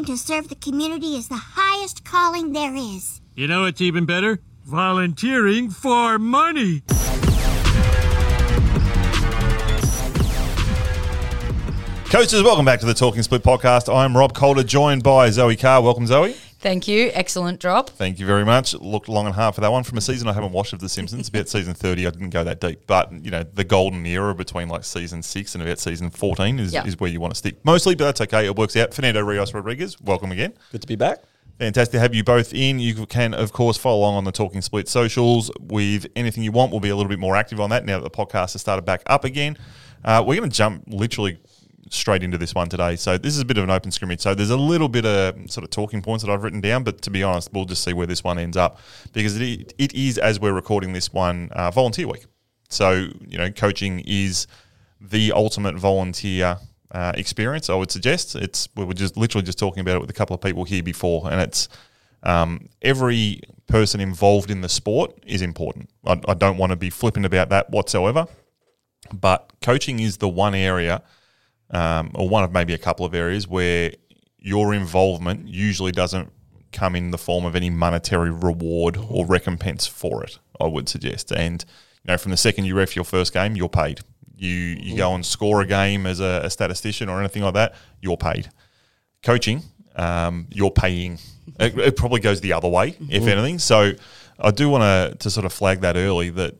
to serve the community is the highest calling there is. You know what's even better? Volunteering for money. Coaches, welcome back to the Talking Split podcast. I'm Rob Calder, joined by Zoe Carr. Welcome, Zoe. Thank you. Excellent drop. Thank you very much. Looked long and hard for that one. From a season I haven't watched of The Simpsons, about season 30, I didn't go that deep. But, you know, the golden era between like season 6 and about season 14 is where you want to stick. Mostly, but that's okay. It works out. Fernando Rios Rodriguez, welcome again. Good to be back. Fantastic to have you both in. You can, of course, follow along on the Talking Split socials with anything you want. We'll be a little bit more active on that now that the podcast has started back up again. We're going to jump literally straight into this one today. So this is a bit of an open scrimmage. So there's a little bit of sort of talking points that I've written down, but to be honest, we'll just see where this one ends up because it is, as we're recording this one, volunteer week. So, you know, coaching is the ultimate volunteer experience, I would suggest. We were just literally just talking about it with a couple of people here before, and it's every person involved in the sport is important. I don't want to be flippant about that whatsoever, but coaching is the one area or one of maybe a couple of areas where your involvement usually doesn't come in the form of any monetary reward or recompense for it, I would suggest. And, you know, from the second you ref your first game, you're paid. You go and score a game as a statistician or anything like that, you're paid. Coaching, you're paying. It probably goes the other way, if anything. So I do want to sort of flag that early that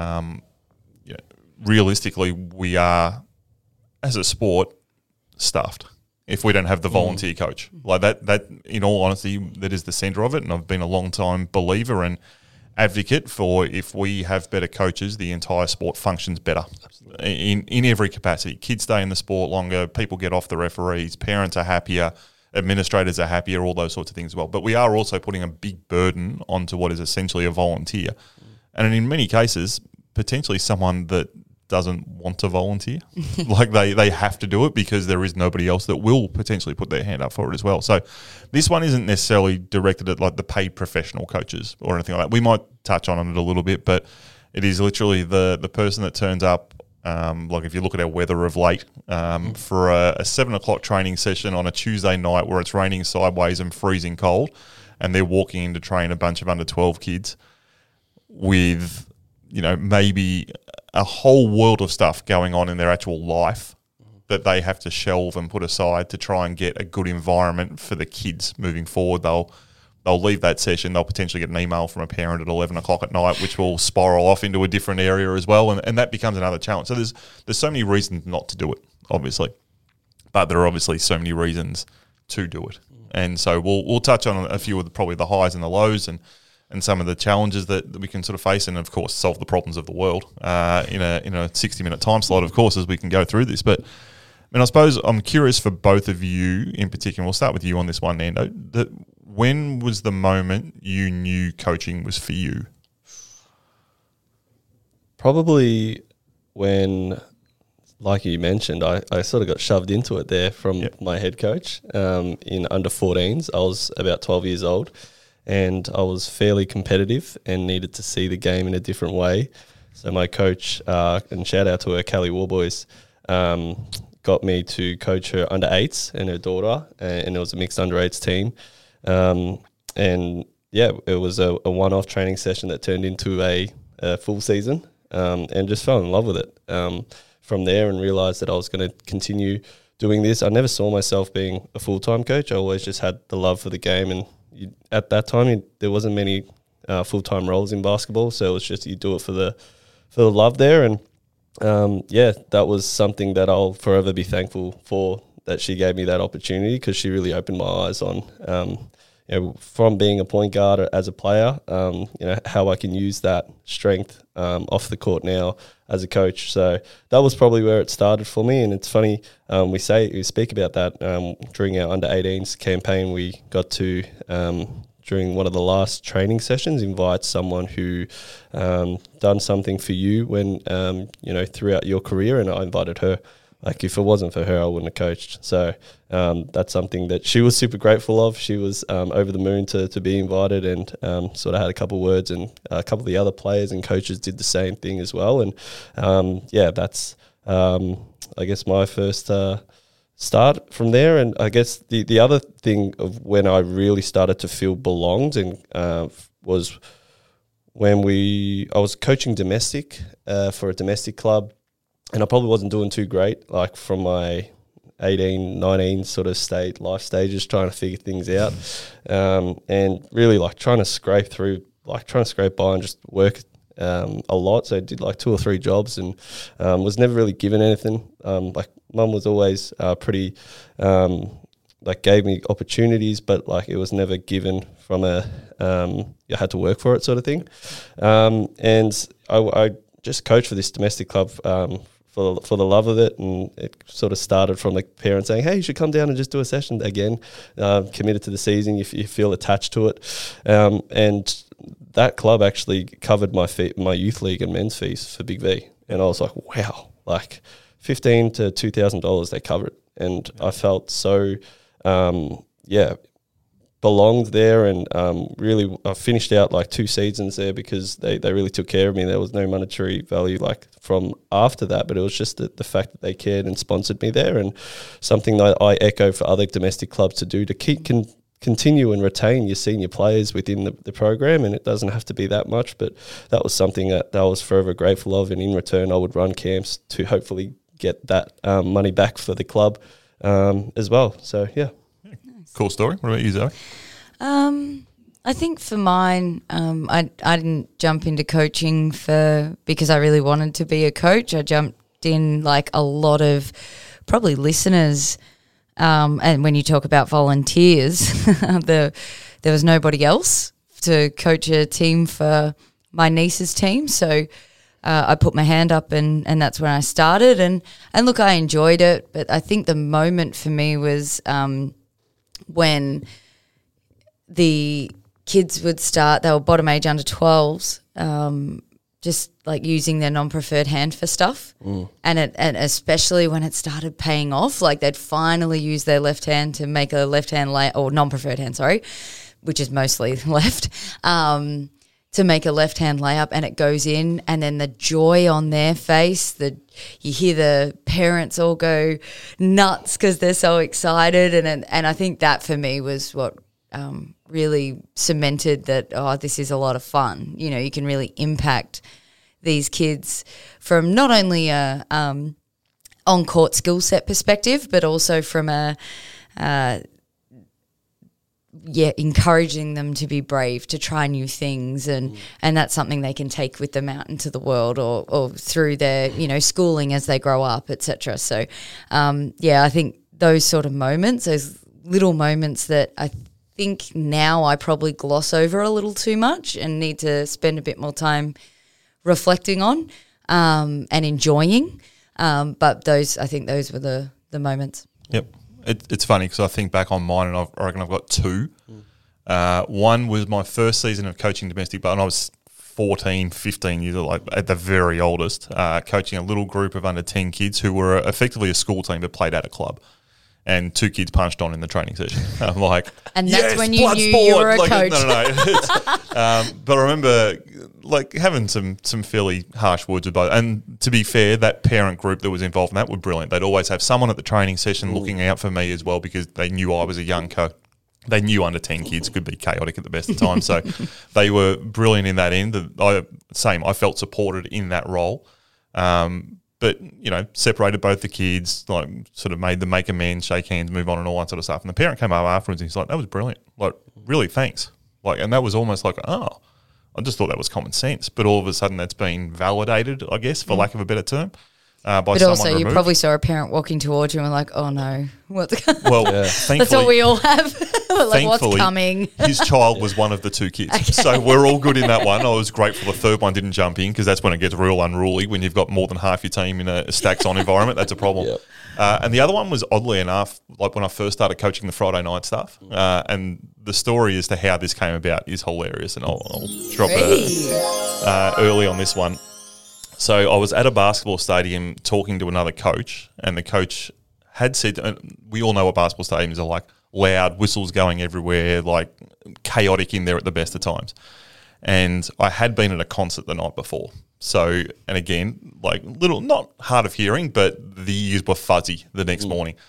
realistically we are, as a sport, stuffed if we don't have the volunteer coach. Like that, in all honesty, that is the centre of it, and I've been a long time believer and advocate for if we have better coaches, the entire sport functions better. In every capacity. Kids stay in the sport longer, people get off the referees, parents are happier, administrators are happier, all those sorts of things as well. But we are also putting a big burden onto what is essentially a volunteer. And in many cases, potentially someone that doesn't want to volunteer. Like they have to do it because there is nobody else that will potentially put their hand up for it as well. So this one isn't necessarily directed at like the paid professional coaches or anything like that. We might touch on it a little bit, but it is literally the person that turns up, like if you look at our weather of late, for a 7 o'clock training session on a Tuesday night where it's raining sideways and freezing cold, and they're walking in to train a bunch of under 12 kids with, you know, maybe a whole world of stuff going on in their actual life that they have to shelve and put aside to try and get a good environment for the kids moving forward. They'll leave that session. They'll potentially get an email from a parent at 11 o'clock at night, which will spiral off into a different area as well, and that becomes another challenge. So there's so many reasons not to do it, obviously, but there are obviously so many reasons to do it. And so we'll touch on a few of probably the highs and the lows and some of the challenges that we can sort of face, and of course solve the problems of the world in a 60-minute time slot, of course, as we can go through this. But I suppose I'm curious for both of you in particular. We'll start with you on this one, Nando. When was the moment you knew coaching was for you? Probably when, like you mentioned, I sort of got shoved into it there from my head coach in under 14s. I was about 12 years old, and I was fairly competitive and needed to see the game in a different way. So my coach, and shout out to her, Callie Warboys, got me to coach her under 8s and her daughter, and it was a mixed under 8s team. And yeah, it was a one-off training session that turned into a full season, and just fell in love with it from there, and realised that I was going to continue doing this. I never saw myself being a full-time coach. I always just had the love for the game, and at that time there wasn't many full-time roles in basketball, so it was just you do it for the love there. And that was something that I'll forever be thankful for, that she gave me that opportunity, because she really opened my eyes on from being a point guard as a player, how I can use that strength off the court now as a coach. So that was probably where it started for me. And it's funny, we speak about that during our under 18s campaign. We got to during one of the last training sessions invite someone who done something for you when throughout your career, and I invited her. Like, if it wasn't for her, I wouldn't have coached. So that's something that she was super grateful of. She was over the moon to be invited, and sort of had a couple of words, and a couple of the other players and coaches did the same thing as well. And that's I guess my first start from there. And I guess the other thing of when I really started to feel belonged and was when I was coaching domestic for a domestic club, and I probably wasn't doing too great, like from my 18, 19 sort of life stages, trying to figure things out, and really like trying to scrape by and just work a lot. So I did like 2 or 3 jobs and was never really given anything. Like mum was always pretty, like gave me opportunities, but like it was never given from you had to work for it sort of thing. And I just coached for this domestic club for the love of it, and it sort of started from the parents saying, "Hey, you should come down and just do a session again." Committed to the season, you feel attached to it, and that club actually covered my youth league and men's fees for Big V, and I was like, wow, like $1,500 to $2,000 they covered, and I felt so belonged there, and really I finished out like 2 seasons there because they really took care of me. There was no monetary value like from after that, but it was just the fact that they cared and sponsored me there, and something that I echo for other domestic clubs to do to continue and retain your senior players within the program. And it doesn't have to be that much, but that was something that I was forever grateful of, and in return I would run camps to hopefully get that money back for the club as well. So yeah. Cool story. What about you, Zoe? I think for mine, I didn't jump into coaching because I really wanted to be a coach. I jumped in like a lot of probably listeners, and when you talk about volunteers, there was nobody else to coach a team for my niece's team, so I put my hand up and that's when I started. And look, I enjoyed it, but I think the moment for me was when the kids would start, they were bottom age under 12s, just like using their non-preferred hand for stuff. And especially when it started paying off, like they'd finally use their left hand to make a left hand or non-preferred hand, sorry, which is mostly left, to make a left hand layup, and it goes in, and then the joy on their face, you hear the parents all go nuts because they're so excited, and I think that for me was what really cemented that, this is a lot of fun. You know, you can really impact these kids from not only a on-court skill set perspective, but also from encouraging them to be brave, to try new things, and that's something they can take with them out into the world or through their, schooling as they grow up, etc. So, I think those sort of moments, those little moments that I think now I probably gloss over a little too much and need to spend a bit more time reflecting on and enjoying. But I think those were the moments. Yep. It's funny because I think back on mine, and I reckon I've got 2. One was my first season of coaching domestic, but when I was 14, 15 years old, like at the very oldest, coaching a little group of under 10 kids who were effectively a school team but played at a club. And 2 kids punched on in the training session. I'm like, and that's when you knew you were a coach. No. But I remember like having some fairly harsh words about it. And to be fair, that parent group that was involved in that were brilliant. They'd always have someone at the training session looking out for me as well, because they knew I was a young coach. They knew under 10 kids could be chaotic at the best of times. So they were brilliant in that end. I felt supported in that role. But, separated both the kids, like sort of made them make amends, shake hands, move on and all that sort of stuff. And the parent came up afterwards and he's like, that was brilliant. Like, really, thanks. Like, and that was almost like, I just thought that was common sense. But all of a sudden that's been validated, I guess, for lack of a better term, by but someone also removed. You probably saw a parent walking towards you and were like, oh no, what's Well, thankfully, that's what we all have. Like, what's coming? His child was one of the 2 kids. Okay. So we're all good in that one. I was grateful the third one didn't jump in, because that's when it gets real unruly, when you've got more than half your team in a stacks-on environment. That's a problem. Yep. And the other one was, oddly enough, like when I first started coaching the Friday night stuff. And the story as to how this came about is hilarious. And I'll drop early on this one. So I was at a basketball stadium talking to another coach, and the coach had said, we all know what basketball stadiums are like, loud, whistles going everywhere, like chaotic in there at the best of times. And I had been at a concert the night before. So, and again, like little, not hard of hearing, but the ears were fuzzy the next morning.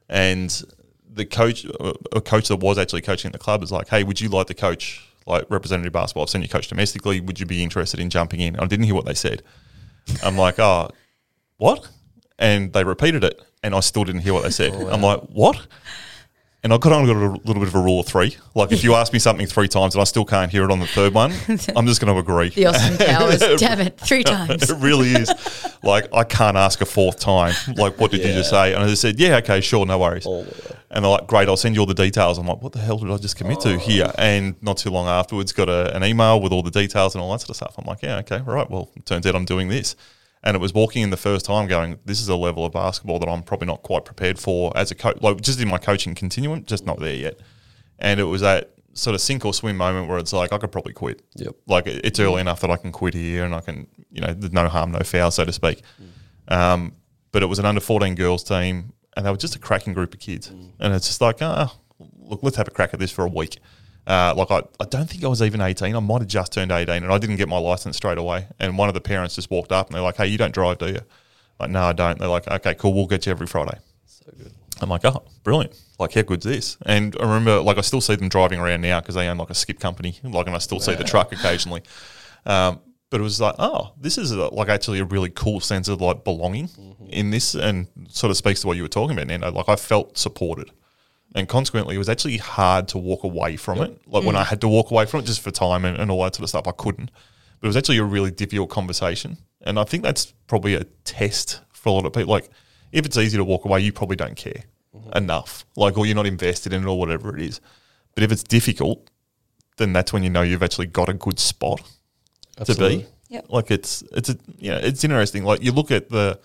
and the coach, a coach that was actually coaching at the club, is like, hey, would you like to coach like representative basketball? I've seen you coach domestically. Would you be interested in jumping in? I didn't hear what they said. I'm like, oh, what? And they repeated it, and I still didn't hear what they said. Oh, wow. I'm like, what? And I've got a little bit of a rule of three. Like, if you ask me something 3 times and I still can't hear it on the third one, I'm just going to agree. The Austin Powers, damn it, 3 times. It really is. Like, I can't ask a 4th time. Like, what did you just say? And I just said, yeah, okay, sure, no worries. And they're like, great, I'll send you all the details. I'm like, what the hell did I just commit to here? And not too long afterwards, got an email with all the details and all that sort of stuff. I'm like, yeah, okay, right, well, it turns out I'm doing this. And it was walking in the first time going, this is a level of basketball that I'm probably not quite prepared for as a coach, like just in my coaching continuum, just not there yet. And it was that sort of sink or swim moment where it's like, I could probably quit. Yep. Like, it's early enough that I can quit here and I can, there's no harm, no foul, so to speak. But it was an under 14 girls team, and they were just a cracking group of kids. And it's just like, look, let's have a crack at this for a week. I don't think I was even 18. I might have just turned 18, and I didn't get my license straight away. And one of the parents just walked up, and they're like, hey, you don't drive, do you? Like, no, I don't. They're like, okay, cool, we'll get you every Friday. So good. I'm like, oh, brilliant. Like, how good's this? And I remember, like, I still see them driving around now because they own, like, a skip company. Like, and I still see the truck occasionally. But it was like, oh, this is, like, actually a really cool sense of, like, belonging in this, and sort of speaks to what you were talking about, Nando. Like, I felt supported. And consequently, it was actually hard to walk away from it. Like, when I had to walk away from it just for time and all that sort of stuff, I couldn't. But it was actually a really difficult conversation. And I think that's probably a test for a lot of people. Like, if it's easy to walk away, you probably don't care enough. Like, or you're not invested in it or whatever it is. But if it's difficult, then that's when you know you've actually got a good spot to be. Yep. Like, it's interesting. Like, you look at the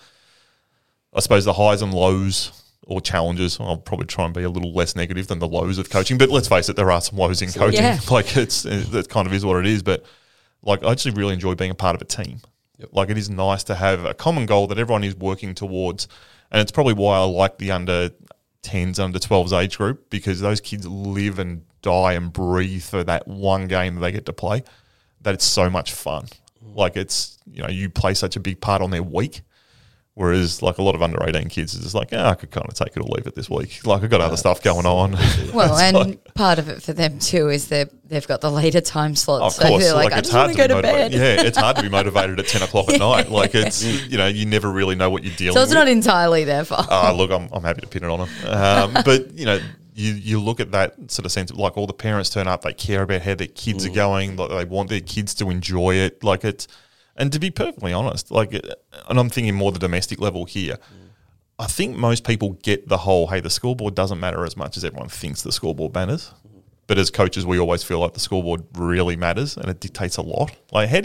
highs and lows or challenges. I'll probably try and be a little less negative than the lows of coaching, but let's face it, there are some lows in coaching. Yeah. Like, that kind of is what it is. But like, I actually really enjoy being a part of a team. Yep. Like, it is nice to have a common goal that everyone is working towards, and it's probably why I like the under 10s, under 12s age group, because those kids live and die and breathe for that one game that they get to play. That it's so much fun. Like, it's, you play such a big part on their week. Whereas, like, a lot of under 18 kids is just like, I could kind of take it or leave it this week. Like, I've got other stuff going on. Well, and part of it for them too is they've got the later time slots. Of course, so they're like, I just want to go to bed. Yeah, it's hard to be motivated at 10 o'clock at night. Like, it's, you never really know what you're dealing with. So it's not entirely their fault. Look, I'm happy to pin it on them. But, you look at that sort of sense of, like, all the parents turn up, they care about how their kids are going, like, they want their kids to enjoy it. Like, it's, and to be perfectly honest, like, and I'm thinking more the domestic level here, I think most people get the whole, hey, the scoreboard doesn't matter as much as everyone thinks the scoreboard matters. But as coaches, we always feel like the scoreboard really matters and it dictates a lot. Like, how do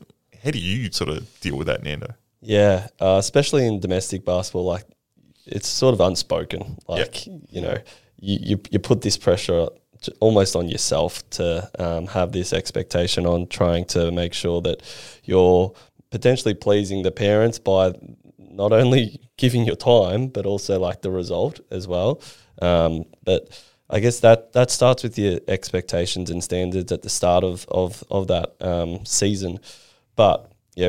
you sort of deal with that, Nando? Yeah, especially in domestic basketball, like, it's sort of unspoken. Like, you put this pressure almost on yourself to have this expectation on trying to make sure that you're potentially pleasing the parents by not only giving your time, but also, like, the result as well. But I guess that starts with your expectations and standards at the start of that season. But,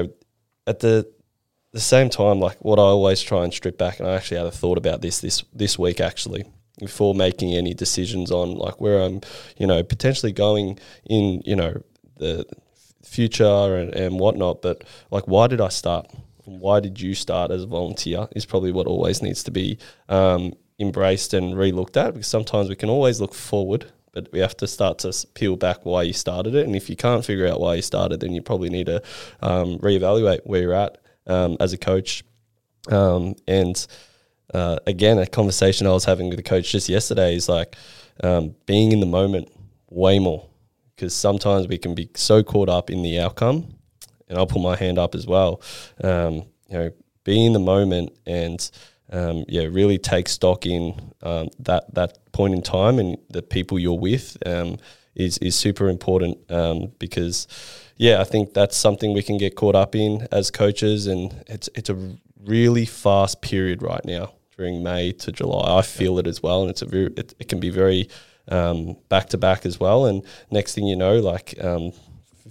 at the same time, like, what I always try and strip back, and I actually had a thought about this week actually, before making any decisions on, like, where I'm, potentially going in, the future and whatnot. But, like, why did I start? Why did you start as a volunteer is probably what always needs to be embraced and re-looked at, because sometimes we can always look forward, but we have to start to peel back why you started it. And if you can't figure out why you started, then you probably need to reevaluate where you're at as a coach. Again, a conversation I was having with a coach just yesterday is, like, being in the moment way more, because sometimes we can be so caught up in the outcome, and I'll put my hand up as well. Be in the moment and really take stock in that point in time, and the people you're with is super important, because I think that's something we can get caught up in as coaches, and it's a really fast period right now during May to July. I feel it as well, and it can be very back to back as well. And next thing you know, like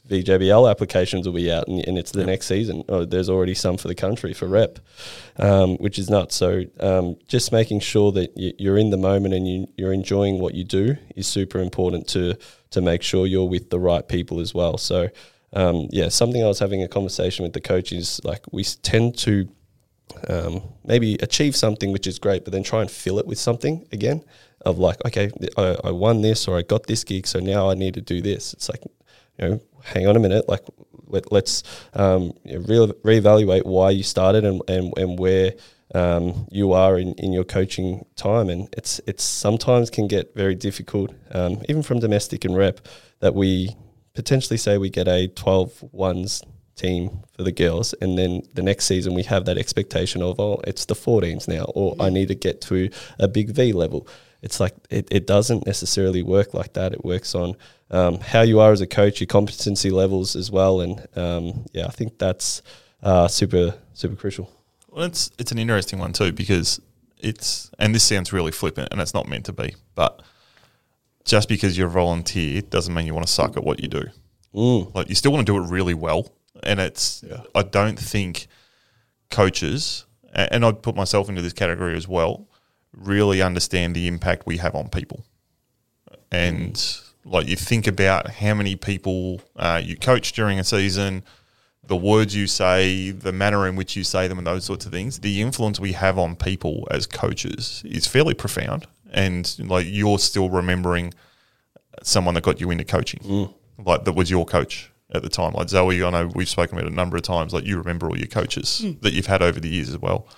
VJBL applications will be out, and it's the next season. Oh, there's already some for the country for rep, which is nuts. So just making sure that you're in the moment and you're enjoying what you do is super important to make sure you're with the right people as well. So something I was having a conversation with the coaches, like we tend to maybe achieve something which is great, but then try and fill it with something again of like, okay, I won this or I got this gig, so now I need to do this. It's like, hang on a minute, like let's reevaluate why you started and where you are in your coaching time. And it's sometimes can get very difficult, even from domestic and rep, that we potentially say we get a 12-1s team for the girls, and then the next season we have that expectation of, it's the 14s now, or I need to get to a big V level. It's like it doesn't necessarily work like that. It works on how you are as a coach, your competency levels as well, and I think that's super crucial. Well, it's an interesting one too, because and this sounds really flippant, and it's not meant to be, but just because you're a volunteer doesn't mean you want to suck at what you do. Like, you still want to do it really well. And I don't think coaches, and I'd put myself into this category as well, really understand the impact we have on people. And like, you think about how many people you coach during a season, the words you say, the manner in which you say them, and those sorts of things. The influence we have on people as coaches is fairly profound. And like, you're still remembering someone that got you into coaching, like that was your coach at the time. Like Zoe, I know we've spoken about it a number of times, like you remember all your coaches that you've had over the years as well.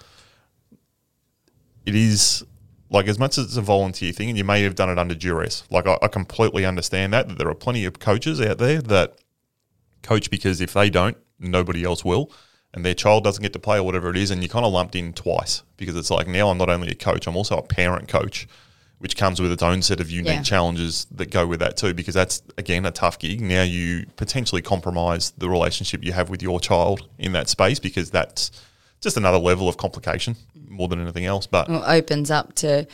It is, like, as much as it's a volunteer thing, and you may have done it under duress, like I completely understand that there are plenty of coaches out there that coach because if they don't, nobody else will, and their child doesn't get to play or whatever it is, and you're kind of lumped in twice, because it's like, now I'm not only a coach, I'm also a parent coach, which comes with its own set of unique challenges that go with that too, because that's, again, a tough gig. Now you potentially compromise the relationship you have with your child in that space, because that's just another level of complication more than anything else. But it opens up to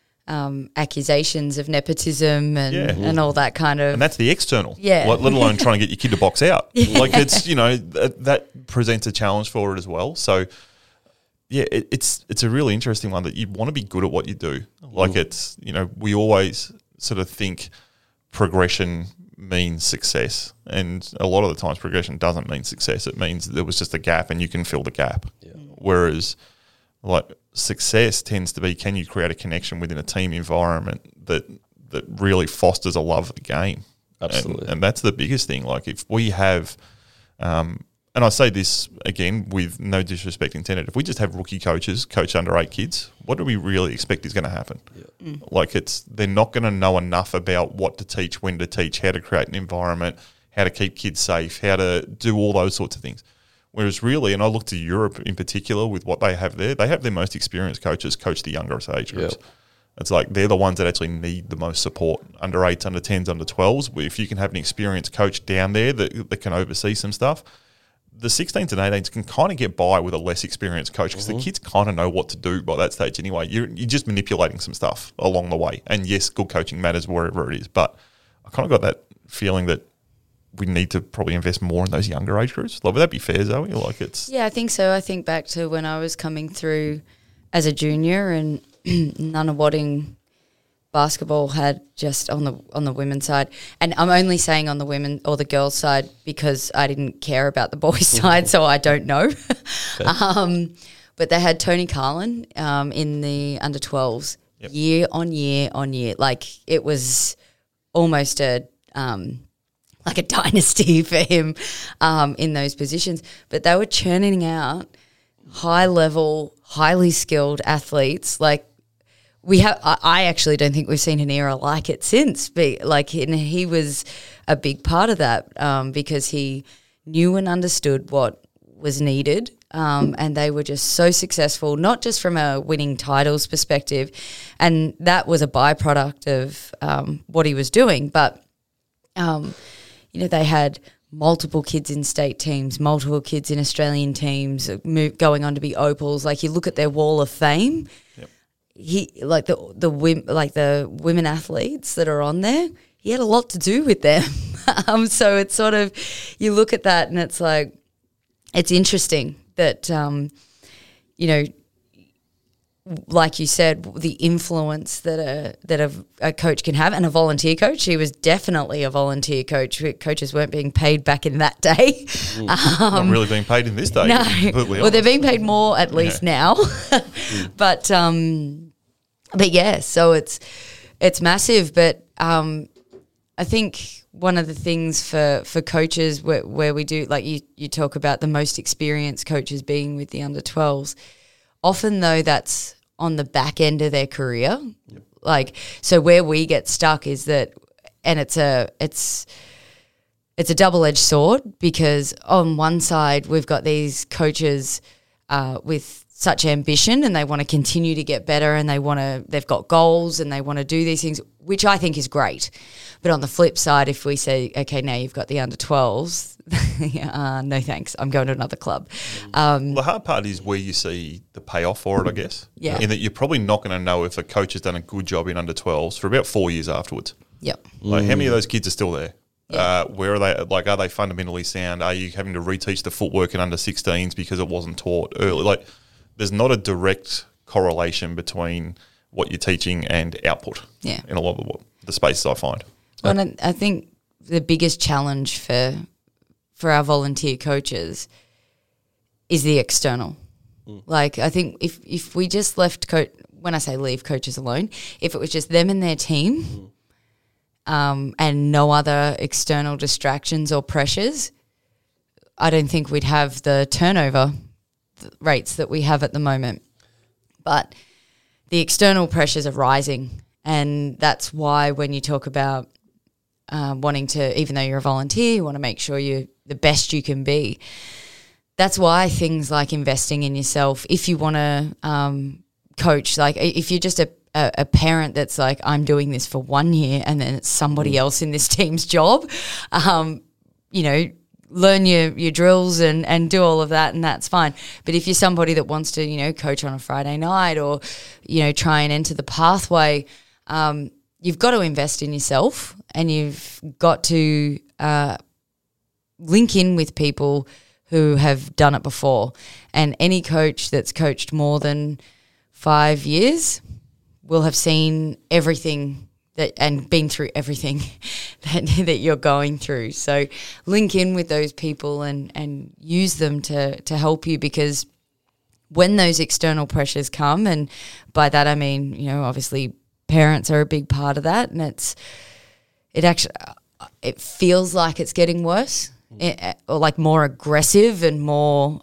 accusations of nepotism and all that kind of... And that's the external. Yeah. Like, let alone trying to get your kid to box out. Like, it's, that presents a challenge for it as well. So... yeah, it's a really interesting one, that you want to be good at what you do. Like, it's, we always sort of think progression means success. And a lot of the times progression doesn't mean success. It means there was just a gap and you can fill the gap. Yeah. Whereas, like, success tends to be, can you create a connection within a team environment that really fosters a love of the game? Absolutely. And that's the biggest thing. Like, if we have... and I say this, again, with no disrespect intended, if we just have rookie coaches coach under 8 kids, what do we really expect is going to happen? Yeah. Like, they're not going to know enough about what to teach, when to teach, how to create an environment, how to keep kids safe, how to do all those sorts of things. Whereas really, and I look to Europe in particular with what they have there, they have their most experienced coaches coach the younger age groups. Yep. It's like they're the ones that actually need the most support, under 8s, under 10s, under 12s. If you can have an experienced coach down there that can oversee some stuff, the 16s and 18s can kind of get by with a less experienced coach, because the kids kind of know what to do by that stage anyway. You're just manipulating some stuff along the way. And yes, good coaching matters wherever it is. But I kind of got that feeling that we need to probably invest more in those younger age groups. Like, would that be fair, Zoe? Like, it's... Yeah, I think so. I think back to when I was coming through as a junior, and Nunawading basketball had just on the women's side, and I'm only saying on the women or the girls' side because I didn't care about the boys' side, so I don't know. Okay. But they had Tony Carlin in the under 12s year on year on year. Like, it was almost a like a dynasty for him in those positions. But they were churning out high level, highly skilled athletes. Like, I actually don't think we've seen an era like it since. And he was a big part of that because he knew and understood what was needed, and they were just so successful, not just from a winning titles perspective, and that was a byproduct of what he was doing. But they had multiple kids in state teams, multiple kids in Australian teams, going on to be Opals. Like, you look at their wall of fame. Yep. He, like the women athletes that are on there, he had a lot to do with them. So it's sort of, you look at that and it's like, it's interesting that, you know, like you said, the influence that a coach can have, and a volunteer coach. He was definitely a volunteer coach. Coaches weren't being paid back in that day. Not really being paid in this day. No, to be completely well, they're honest. being paid more at least now. But yeah, so it's massive. But I think one of the things for coaches where we do, like you talk about the most experienced coaches being with the under 12s. Often, though, that's on the back end of their career. Yep. Like, so where we get stuck is that, and it's a double-edged sword, because on one side we've got these coaches with such ambition and they want to continue to get better and they've got goals and they want to do these things, which I think is great. But on the flip side, if we say, okay, now you've got the under 12s, no thanks, I'm going to another club. Well, the hard part is where you see the payoff for it, I guess. Yeah. In that you're probably not going to know if a coach has done a good job in under 12s for about 4 years afterwards. Yep. Like, how many of those kids are still there? Yeah. Where are they? Like, are they fundamentally sound? Are you having to reteach the footwork in under 16s because it wasn't taught early? Like, there's not a direct correlation between what you're teaching and output. Yeah. In a lot of the spaces I find. Well, and I think the biggest challenge for our volunteer coaches is the external. Like, I think if we just left when I say leave coaches alone, if it was just them and their team, and no other external distractions or pressures, I don't think we'd have the turnover rates that we have at the moment. But the external pressures are rising, and that's why when you talk about wanting to, even though you're a volunteer, you want to make sure you're the best you can be. That's why things like investing in yourself, if you want to coach, like if you're just a parent that's like, I'm doing this for 1 year and then it's somebody else in this team's job, you know, learn your drills and do all of that, and that's fine. But if you're somebody that wants to, you know, coach on a Friday night or, you know, try and enter the pathway, you've got to invest in yourself, and you've got to link in with people who have done it before. And any coach that's coached more than 5 years will have seen everything and been through everything that you're going through. So link in with those people and use them to help you, because when those external pressures come, and by that I mean, you know, obviously parents are a big part of that, and it feels like it's getting worse, or like more aggressive and more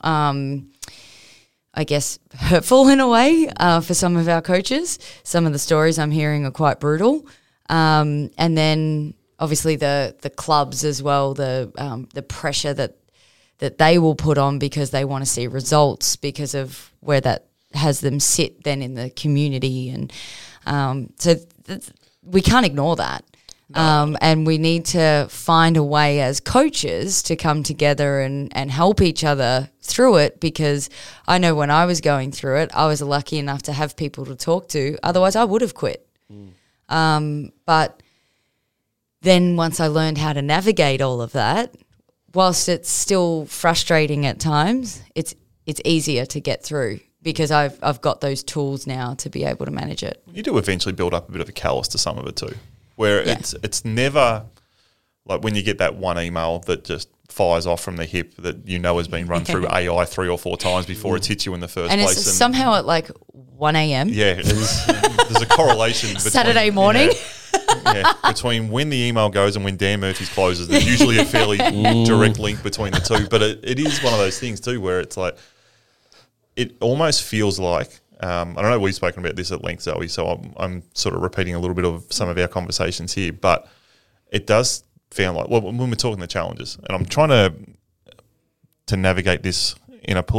I guess hurtful in a way for some of our coaches. Some of the stories I'm hearing are quite brutal. And then obviously the clubs as well, the pressure that they will put on because they want to see results because of where that has them sit then in the community. And so we can't ignore that. And we need to find a way as coaches to come together and help each other through it, because I know when I was going through it, I was lucky enough to have people to talk to. Otherwise, I would have quit. But then once I learned how to navigate all of that, whilst it's still frustrating at times, it's easier to get through because I've got those tools now to be able to manage it. You do eventually build up a bit of a callus to some of it too, where it's never like when you get that one email that just fires off from the hip that you know has been run through AI 3 or 4 times before it's hit you in the first and place. It's somehow at like 1 a.m. Yeah, there's a correlation between Saturday morning. Between when the email goes and when Dan Murphy's closes. There's usually a fairly direct link between the two. But it is one of those things too where it's like it almost feels like I don't know, we've spoken about this at length, Zoe, so I'm sort of repeating a little bit of some of our conversations here, but it does feel like, well, when we're talking the challenges, and I'm trying to navigate this in a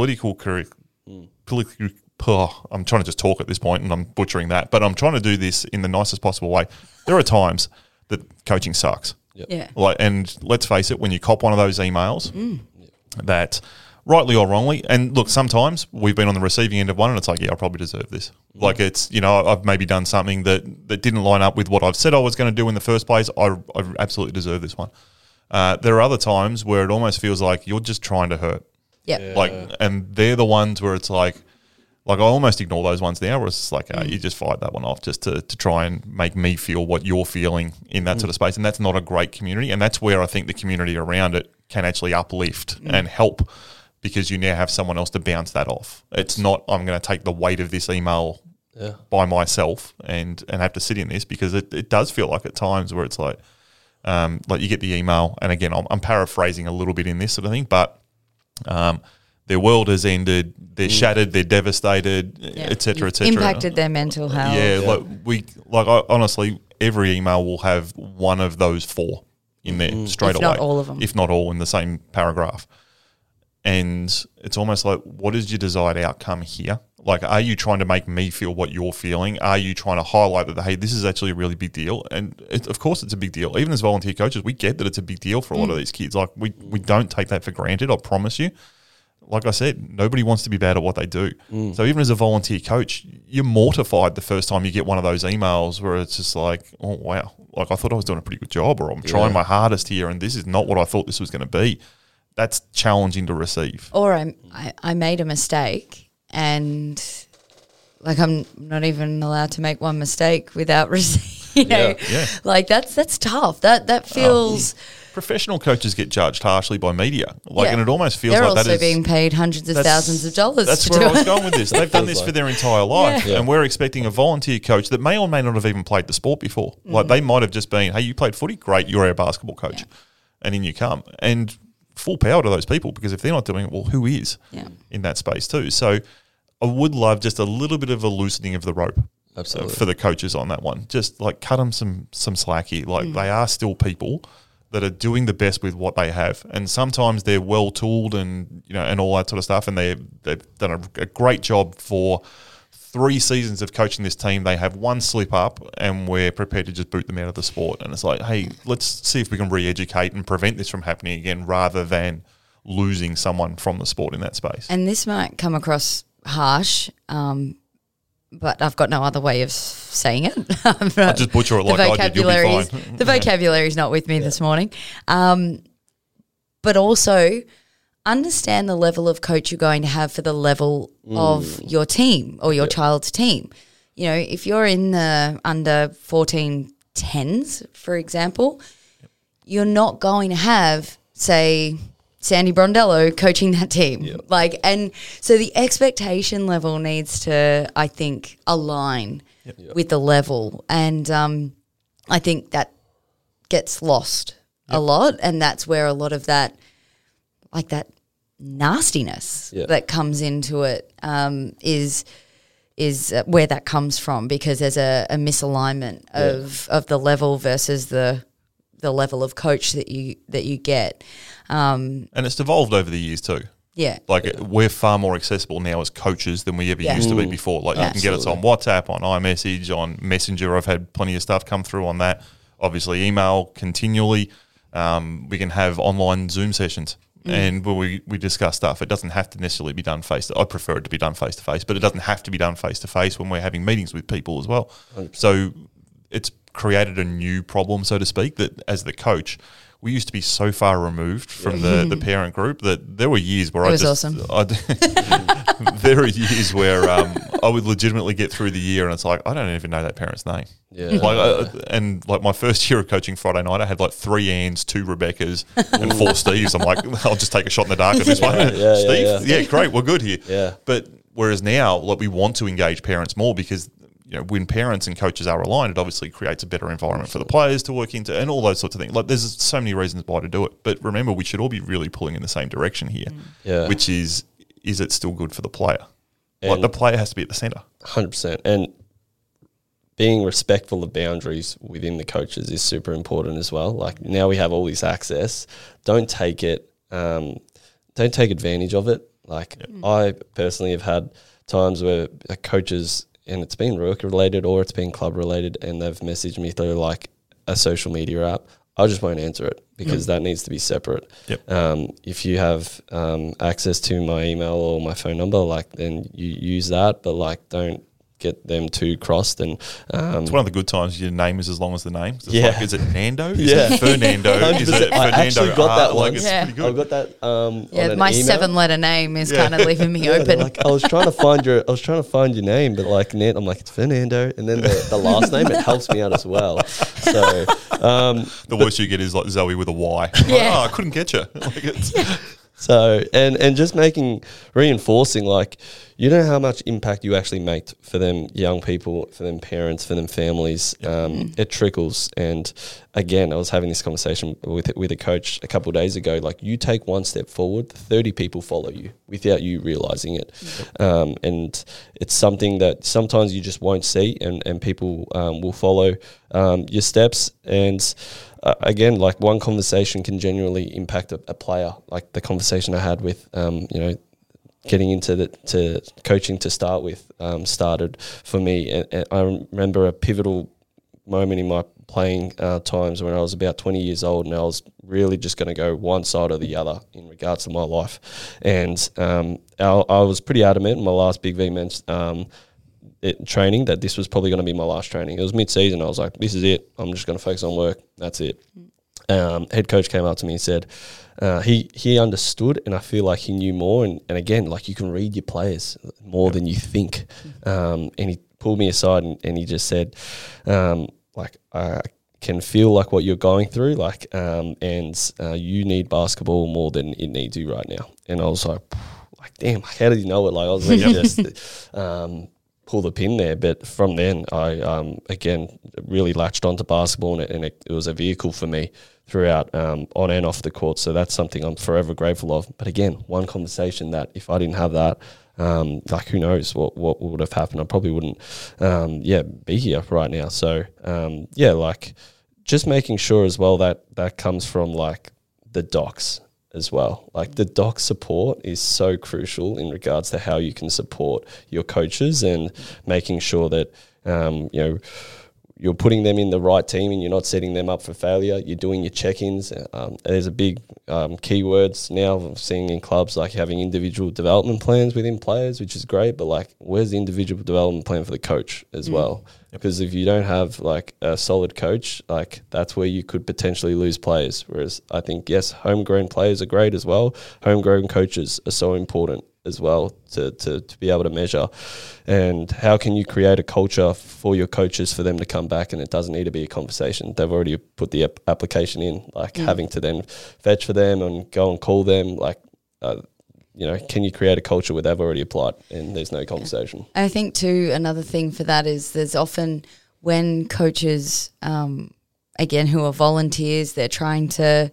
I'm trying to just talk at this point and I'm butchering that, but I'm trying to do this in the nicest possible way. There are times that coaching sucks. Yeah. And let's face it, when you cop one of those emails that rightly or wrongly. And look, sometimes we've been on the receiving end of one and it's like, yeah, I probably deserve this. Like it's, I've maybe done something that didn't line up with what I've said I was going to do in the first place. I absolutely deserve this one. There are other times where it almost feels like you're just trying to hurt. Yeah. Like, and they're the ones where it's like I almost ignore those ones now where it's just like, you just fired that one off just to try and make me feel what you're feeling in that sort of space. And that's not a great community. And that's where I think the community around it can actually uplift and help, because you now have someone else to bounce that off. It's not, I'm going to take the weight of this email by myself and have to sit in this, because it does feel like at times where it's like you get the email, and again, I'm paraphrasing a little bit in this sort of thing, but their world has ended, they're shattered, they're devastated, et cetera, et cetera. Impacted their mental health. I honestly, every email will have one of those four in there straight away. If not all of them. If not all in the same paragraph. And it's almost like, what is your desired outcome here? Like, are you trying to make me feel what you're feeling? Are you trying to highlight that, hey, this is actually a really big deal? And of course it's a big deal. Even as volunteer coaches, we get that it's a big deal for a lot of these kids. Like, we don't take that for granted, I promise you. Like I said, nobody wants to be bad at what they do. So even as a volunteer coach, you're mortified the first time you get one of those emails where it's just like, oh, wow, like I thought I was doing a pretty good job, or I'm trying my hardest here and this is not what I thought this was going to be. That's challenging to receive. Or I made a mistake, and like I'm not even allowed to make one mistake without receiving, like that's tough. That feels... Professional coaches get judged harshly by media, and it almost feels they're like that is... They're also being paid hundreds of thousands of dollars. That's where I was going with this. They've done this for their entire life, and we're expecting a volunteer coach that may or may not have even played the sport before. Like, they might have just been, hey, you played footy? Great, you're our basketball coach. And in you come. And full power to those people, because if they're not doing it, well, who is in that space too? So I would love just a little bit of a loosening of the rope. Absolutely. For the coaches on that one. Just like cut them some slack here. Like, they are still people that are doing the best with what they have, and sometimes they're well tooled and and all that sort of stuff, and they've done a great job for 3 seasons of coaching this team. They have one slip up, and we're prepared to just boot them out of the sport. And it's like, hey, let's see if we can re-educate and prevent this from happening again, rather than losing someone from the sport in that space. And this might come across harsh, but I've got no other way of saying it. I'll just butcher it like I did, you'll be fine. The vocabulary is not with me this morning. But also understand the level of coach you're going to have for the level of your team or your child's team. If you're in the under 14 10s, for example, you're not going to have, say, Sandy Brondello coaching that team. And so the expectation level needs to, I think, align with the level. And I think that gets lost a lot, and that's where a lot of that, like that nastiness that comes into it is where that comes from, because there's a misalignment of the level versus the level of coach that you get. And it's evolved over the years too. We're far more accessible now as coaches than we ever used to be before. Like, you can get us on WhatsApp, on iMessage, on Messenger. I've had plenty of stuff come through on that. Obviously, email continually. We can have online Zoom sessions, and where we discuss stuff. It doesn't have to necessarily be done I prefer it to be done face to face, but it doesn't have to be done face to face when we're having meetings with people as well. 100%. So it's created a new problem, so to speak, that as the coach, we used to be so far removed from the parent group that there were years where there are years where I would legitimately get through the year and it's like, I don't even know that parent's name. And my first year of coaching Friday night, I had 3 Anns, 2 Rebeccas, and 4 Steves. I'm like, I'll just take a shot in the dark at this one. Steve? Yeah, great, we're good here. But whereas now, we want to engage parents more, because when parents and coaches are aligned, it obviously creates a better environment for the players to work into, and all those sorts of things. There's so many reasons why to do it. But remember, we should all be really pulling in the same direction here, which is it still good for the player? The player has to be at the centre. 100%. And being respectful of boundaries within the coaches is super important as well. Now we have all this access. Don't take advantage of it. I personally have had times where coaches, and it's been work related or it's been club related, and they've messaged me through a social media app. I just won't answer it because that needs to be separate. Yep. If you have access to my email or my phone number, like then you use that, but like don't get them too crossed. And It's one of the good times your name is as long as the name. It's Yeah. like, is it Nando? Is Yeah. it Fernando? Is it 100%. I Fernando? actually got that Like, once. it's Yeah. pretty good. I got that on an my email. 7-letter name is kind of leaving me Yeah, they're open. like, I was trying to find your name, but like I'm like, it's Fernando, and then the last name, it helps me out as well. So The worst you get is like Zoe with a Y. Like, Yeah. I couldn't get you. Like it's, So and just reinforcing, like, you know how much impact you actually make for them young people, for them parents, for them families. It trickles. And again, I was having this conversation with a coach a couple of days ago. Like, you take one step forward, 30 people follow you without you realizing it. And it's something that sometimes you just won't see, and people will follow your steps. And again, like, one conversation can genuinely impact a player. Like the conversation I had with, getting into to coaching to start with, started for me. And I remember a pivotal moment in my playing times when I was about 20 years old, and I was really just going to go one side or the other in regards to my life. And I was pretty adamant in my last Big V Men's training that this was probably going to be my last training. It was mid-season. I was like, this is it. I'm just going to focus on work. That's it. Head coach came up to me and said, he understood, and I feel like he knew more. And again, like, you can read your players more than you think. And he pulled me aside and he just said, like, I can feel like what you're going through, like, and you need basketball more than it needs you right now. And I was like, damn, how did he know it? Like, I was ready to just pull the pin there. But from then, I again really latched onto basketball, and it was a vehicle for me throughout, on and off the court. So that's something I'm forever grateful of. But again, one conversation that if I didn't have that, like, who knows what would have happened? I probably wouldn't, be here right now. So, like, just making sure as well that comes from, like, the docs as well. Like, the doc support is so crucial in regards to how you can support your coaches, and making sure that, you're putting them in the right team and you're not setting them up for failure. You're doing your check-ins. There's a big keywords now I'm seeing in clubs, like having individual development plans within players, which is great, but like, where's the individual development plan for the coach as well? Because if you don't have like a solid coach, like, that's where you could potentially lose players. Whereas I think, yes, homegrown players are great as well. Homegrown coaches are so important as well to be able to measure. And how can you create a culture for your coaches for them to come back? And it doesn't need to be a conversation. They've already put the application in, like having to then fetch for them and go and call them, like, can you create a culture where they've already applied and there's no conversation? I think too, another thing for that is there's often when coaches, again, who are volunteers, they're trying to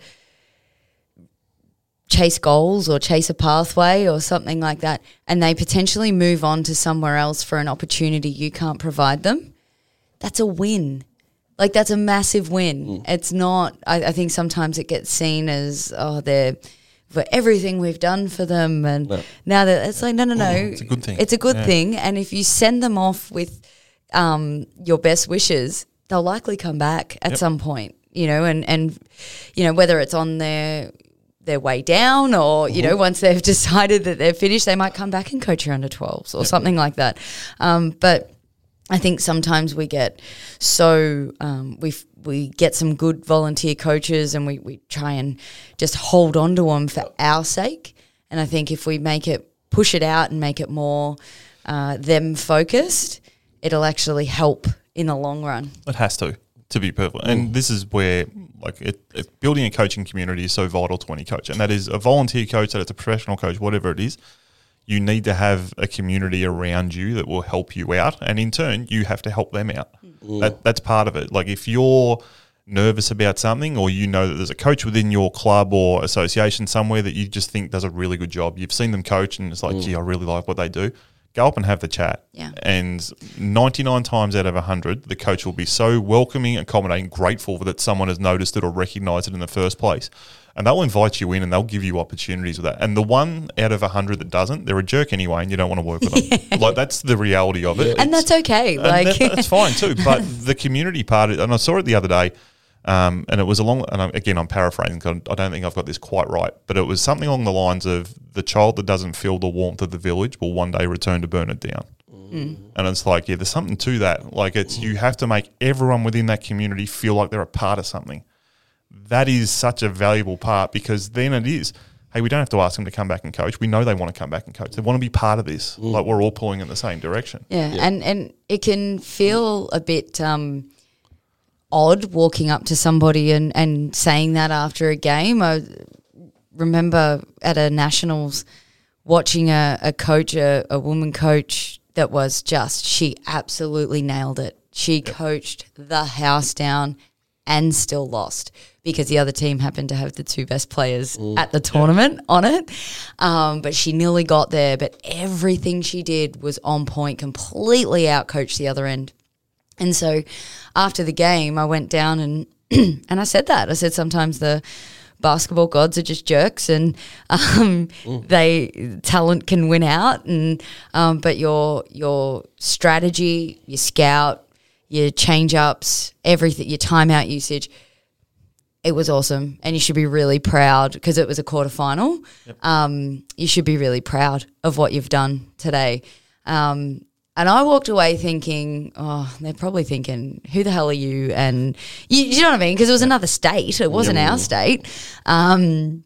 chase goals or chase a pathway or something like that, and they potentially move on to somewhere else for an opportunity you can't provide them. That's a win. Like, that's a massive win. It's not, I think sometimes it gets seen as, they're for everything we've done for them, and now that it's like, no. It's a good thing. It's a good thing, and if you send them off with your best wishes, they'll likely come back at some point, and whether it's on their way down or, once they've decided that they're finished, they might come back and coach your under 12s or something like that. But I think sometimes we get so we get some good volunteer coaches and we try and just hold on to them for our sake. And I think if we push it out and make it more them focused, it'll actually help in the long run. It has to be perfect. And this is where, like, building a coaching community is so vital to any coach. And that is a volunteer coach, that it's a professional coach, whatever it is. You need to have a community around you that will help you out. And in turn, you have to help them out. That's part of it. Like, if you're nervous about something, or you know that there's a coach within your club or association somewhere that you just think does a really good job, you've seen them coach and it's like, gee, I really like what they do, go up and have the chat. Yeah. And 99 times out of 100, the coach will be so welcoming, accommodating, grateful that someone has noticed it or recognised it in the first place. And they'll invite you in and they'll give you opportunities with that. And the one out of 100 that doesn't, they're a jerk anyway and you don't want to work with them. Like, that's the reality of it. And that's okay. Like, that's fine too. But the community part, and I saw it the other day, And it was again, I'm paraphrasing, 'cause I don't think I've got this quite right, but it was something along the lines of the child that doesn't feel the warmth of the village will one day return to burn it down. And it's like, yeah, there's something to that. Like you have to make everyone within that community feel like they're a part of something. That is such a valuable part, because then it is, hey, we don't have to ask them to come back and coach. We know they want to come back and coach. They want to be part of this. Like we're all pulling in the same direction. Yeah. And it can feel a bit odd walking up to somebody and saying that after a game. I remember at a Nationals watching a coach, a woman coach, that was just, she absolutely nailed it. She coached the house down and still lost because the other team happened to have the two best players at the tournament on it. But she nearly got there, but everything she did was on point, completely outcoached the other end. And so after the game, I went down and and I said that. I said sometimes the basketball gods are just jerks, and talent can win out, and but your strategy, your scout, your change ups, everything, your timeout usage, it was awesome, and you should be really proud because it was a quarterfinal. You should be really proud of what you've done today. And I walked away thinking, oh, they're probably thinking, who the hell are you? And you know what I mean? Because it was another state. It wasn't our state. And,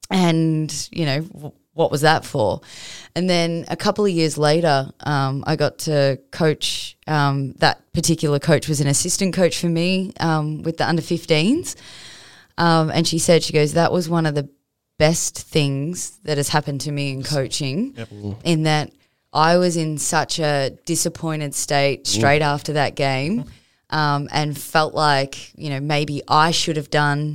you know, what was that for? And then a couple of years later, I got to coach. That particular coach was an assistant coach for me with the under-15s. And she goes, that was one of the best things that has happened to me in coaching, in that I was in such a disappointed state straight after that game, and felt like, you know, maybe I should have done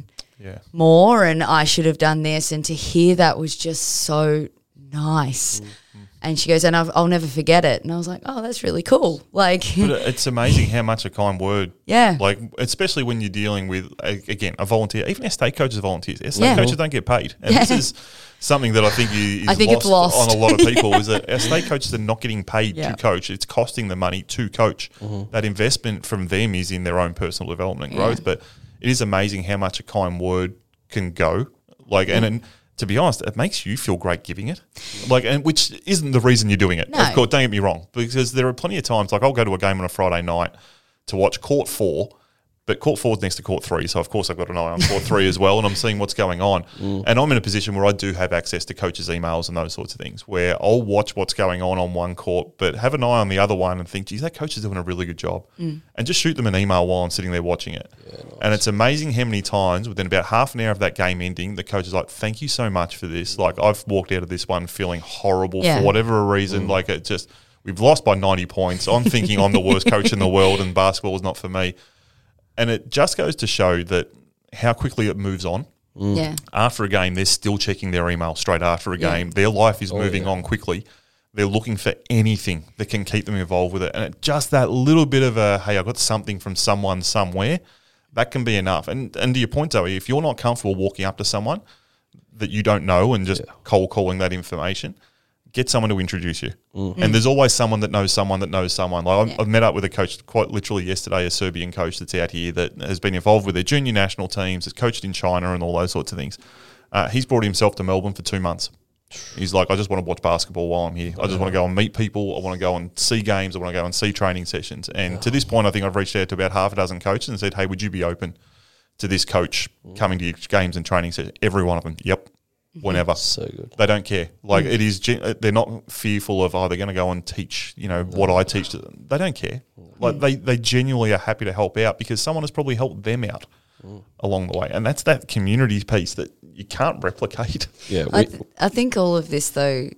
more and I should have done this. And to hear that was just so nice. And she goes, and I'll never forget it. And I was like, oh, that's really cool. Like, but it's amazing how much a kind word, yeah, like especially when you're dealing with again a volunteer. Even our state coaches are volunteers. Our state coaches don't get paid, and this is something that I think is lost on a lot of people. Is that our state coaches are not getting paid to coach. It's costing them money to coach. That investment from them is in their own personal development and growth. But it is amazing how much a kind word can go. Like, and to be honest, it makes you feel great giving it. Like, and which isn't the reason you're doing it. No. Of course, don't get me wrong, because there are plenty of times, like I'll go to a game on a Friday night to watch Court 4, but Court 4 is next to Court 3, so of course I've got an eye on Court 3 as well, and I'm seeing what's going on. And I'm in a position where I do have access to coaches' emails and those sorts of things, where I'll watch what's going on one court, but have an eye on the other one and think, geez, that coach is doing a really good job. And just shoot them an email while I'm sitting there watching it. Yeah, nice. And it's amazing how many times within about half an hour of that game ending, the coach is like, thank you so much for this. Like, I've walked out of this one feeling horrible for whatever reason. Like, it just, we've lost by 90 points. I'm thinking I'm the worst coach in the world and basketball is not for me. And it just goes to show that how quickly it moves on. Yeah. After a game, they're still checking their email straight after a game. Their life is moving on quickly. They're looking for anything that can keep them involved with it. And just that little bit of a, hey, I got something from someone somewhere, that can be enough. And to your point, Zoe, if you're not comfortable walking up to someone that you don't know and just cold calling that information, get someone to introduce you. And there's always someone that knows someone that knows someone. Like I've met up with a coach quite literally yesterday, a Serbian coach that's out here that has been involved with their junior national teams, has coached in China and all those sorts of things. He's brought himself to Melbourne for 2 months. He's like, I just want to watch basketball while I'm here. I just want to go and meet people. I want to go and see games. I want to go and see training sessions. And to this point, I think I've reached out to about half a dozen coaches and said, hey, would you be open to this coach coming to your games and training sessions? Every one of them, yep. Whenever. So good. They don't care. Like it is, they're not fearful of, they're going to go and teach, what I teach to them. They don't care. Like they genuinely are happy to help out because someone has probably helped them out along the way. And that's that community piece that you can't replicate. Yeah. I think all of this though,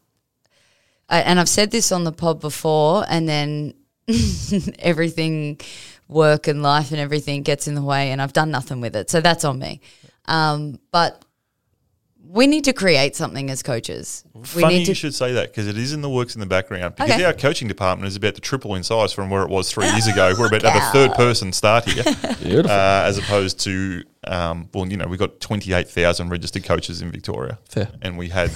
and I've said this on the pod before, and then everything, work and life and everything gets in the way and I've done nothing with it. So that's on me. But we need to create something as coaches. You should say that because it is in the works in the background. Because our coaching department is about to triple in size from where it was 3 years ago. We're about to have a third person start here. Beautiful. As opposed to, we've got 28,000 registered coaches in Victoria. Fair. And we had,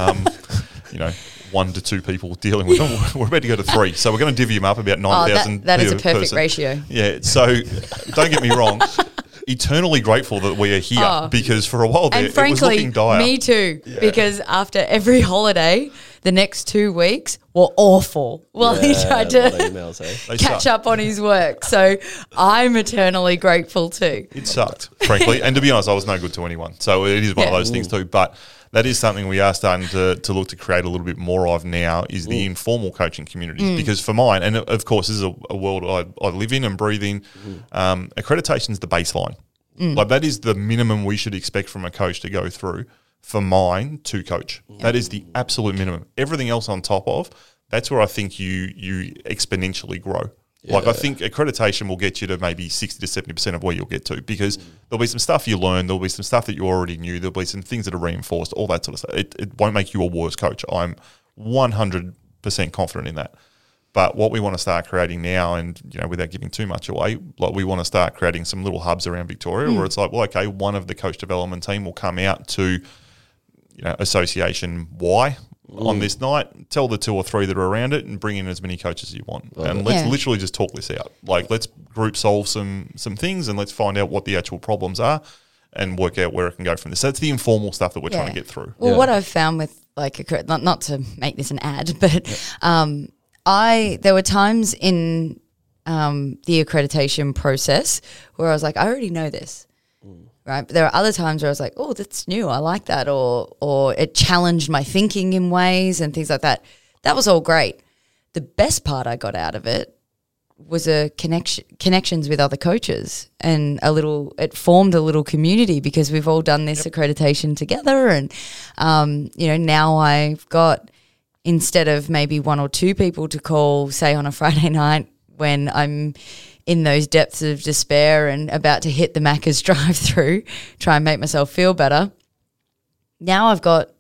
1 to 2 people dealing with them. We're about to go to 3. So we're going to divvy them up about 9,000 that is a perfect person. ratio. Yeah. So don't get me wrong. eternally grateful that we are here Oh. because for a while there, And it was frankly, looking dire. me too. Because after every holiday, the next 2 weeks were awful while he tried a lot of to emails, eh? They catch sucked. up on his work. So I'm eternally grateful too. It sucked, frankly. And to be honest, I was no good to anyone. So it is one of Yeah. those things too. But that is something we are starting to look to create a little bit more of now is the informal coaching communities. Because for mine, and of course, this is a world I live in and breathe in, accreditation is the baseline. Like that is the minimum we should expect from a coach to go through for mine to coach. That is the absolute minimum. Everything else on top of, that's where I think you exponentially grow. Like I think accreditation will get you to maybe 60 to 70% of where you'll get to because there'll be some stuff you learn, there'll be some stuff that you already knew, there'll be some things that are reinforced, all that sort of stuff. It won't make you a worse coach. I'm 100% confident in that. But what we want to start creating now, and without giving too much away, like we want to start creating some little hubs around Victoria where it's like, well, okay, one of the coach development team will come out to association Y on this night, tell the 2 or 3 that are around it and bring in as many coaches as you want. And let's Yeah. literally just talk this out. Like let's group solve some things and let's find out what the actual problems are and work out where it can go from this. So that's the informal stuff that we're trying to get through. Well, Yeah. what I've found with not to make this an ad, but there were times in the accreditation process where I was like, I already know this. Right. But there are other times where I was like, oh, that's new. I like that. Or it challenged my thinking in ways and things like that. That was all great. The best part I got out of it was a connections with other coaches and it formed a little community because we've all done this accreditation together. And, now I've got, instead of maybe 1 or 2 people to call, say on a Friday night when I'm in those depths of despair and about to hit the Macca's drive-through, try and make myself feel better. Now I've got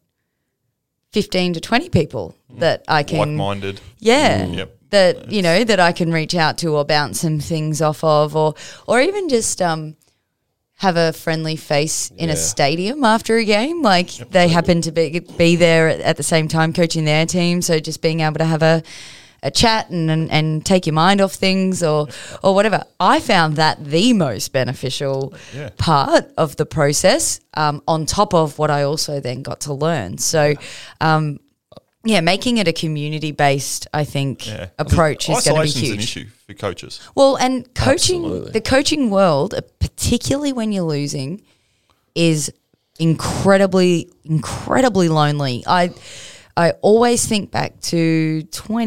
15 to 20 people that I can... Like-minded. Yeah. Yep. That, that I can reach out to or bounce some things off of or even just have a friendly face in a stadium after a game. Like they happen to be there at the same time coaching their team. So just being able to have a chat and take your mind off things or whatever. I found that the most beneficial part of the process on top of what I also then got to learn. So, making it a community-based, I think, approach is going to be Isolation's huge. an issue for coaches. Well, and coaching, Absolutely. the coaching world, particularly when you're losing, is incredibly, incredibly lonely. I always think back to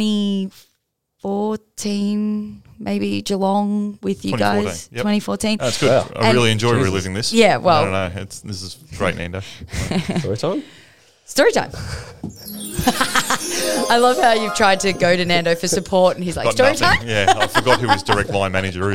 2014, maybe Geelong with you 2014, guys. yep. 2014. That's good. Wow. I really And- enjoy reliving this. Yeah, well- I don't know. This is great, Nando. Story time? Story time. I love how you've tried to go to Nando for support and he's like, Got story nothing. time? Yeah, I forgot who his direct line manager is.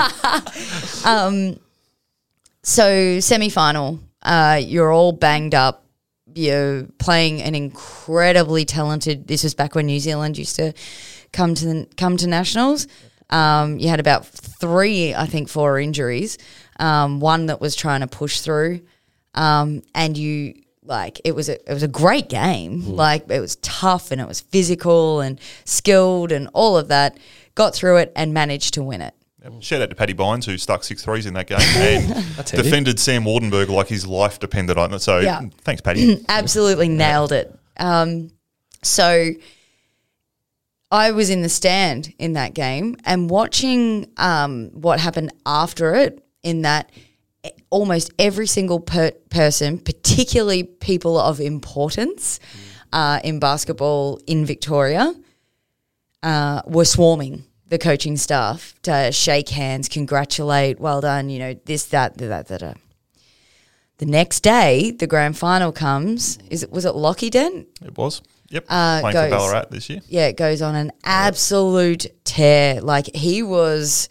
So semi-final, you're all banged up. You're playing an incredibly talented. This was back when New Zealand used to come to nationals. You had about 4 injuries. One that was trying to push through, and you it was a great game. Like it was tough and it was physical and skilled and all of that. Got through it and managed to win it. Shout out to Paddy Bynes, who stuck 6 threes in that game and handy. defended Sam Wardenberg like his life depended on it. So Yeah. thanks, Paddy. Absolutely nailed it. So I was in the stand in that game and watching what happened after it, in that almost every single person, particularly people of importance in basketball in Victoria, were swarming the coaching staff to shake hands, congratulate, well done, this, that. The next day, the grand final comes. Was it Lockie Dent? It was. Yep. Playing for goes. Ballarat this year. Yeah, it goes on an absolute tear. Like he was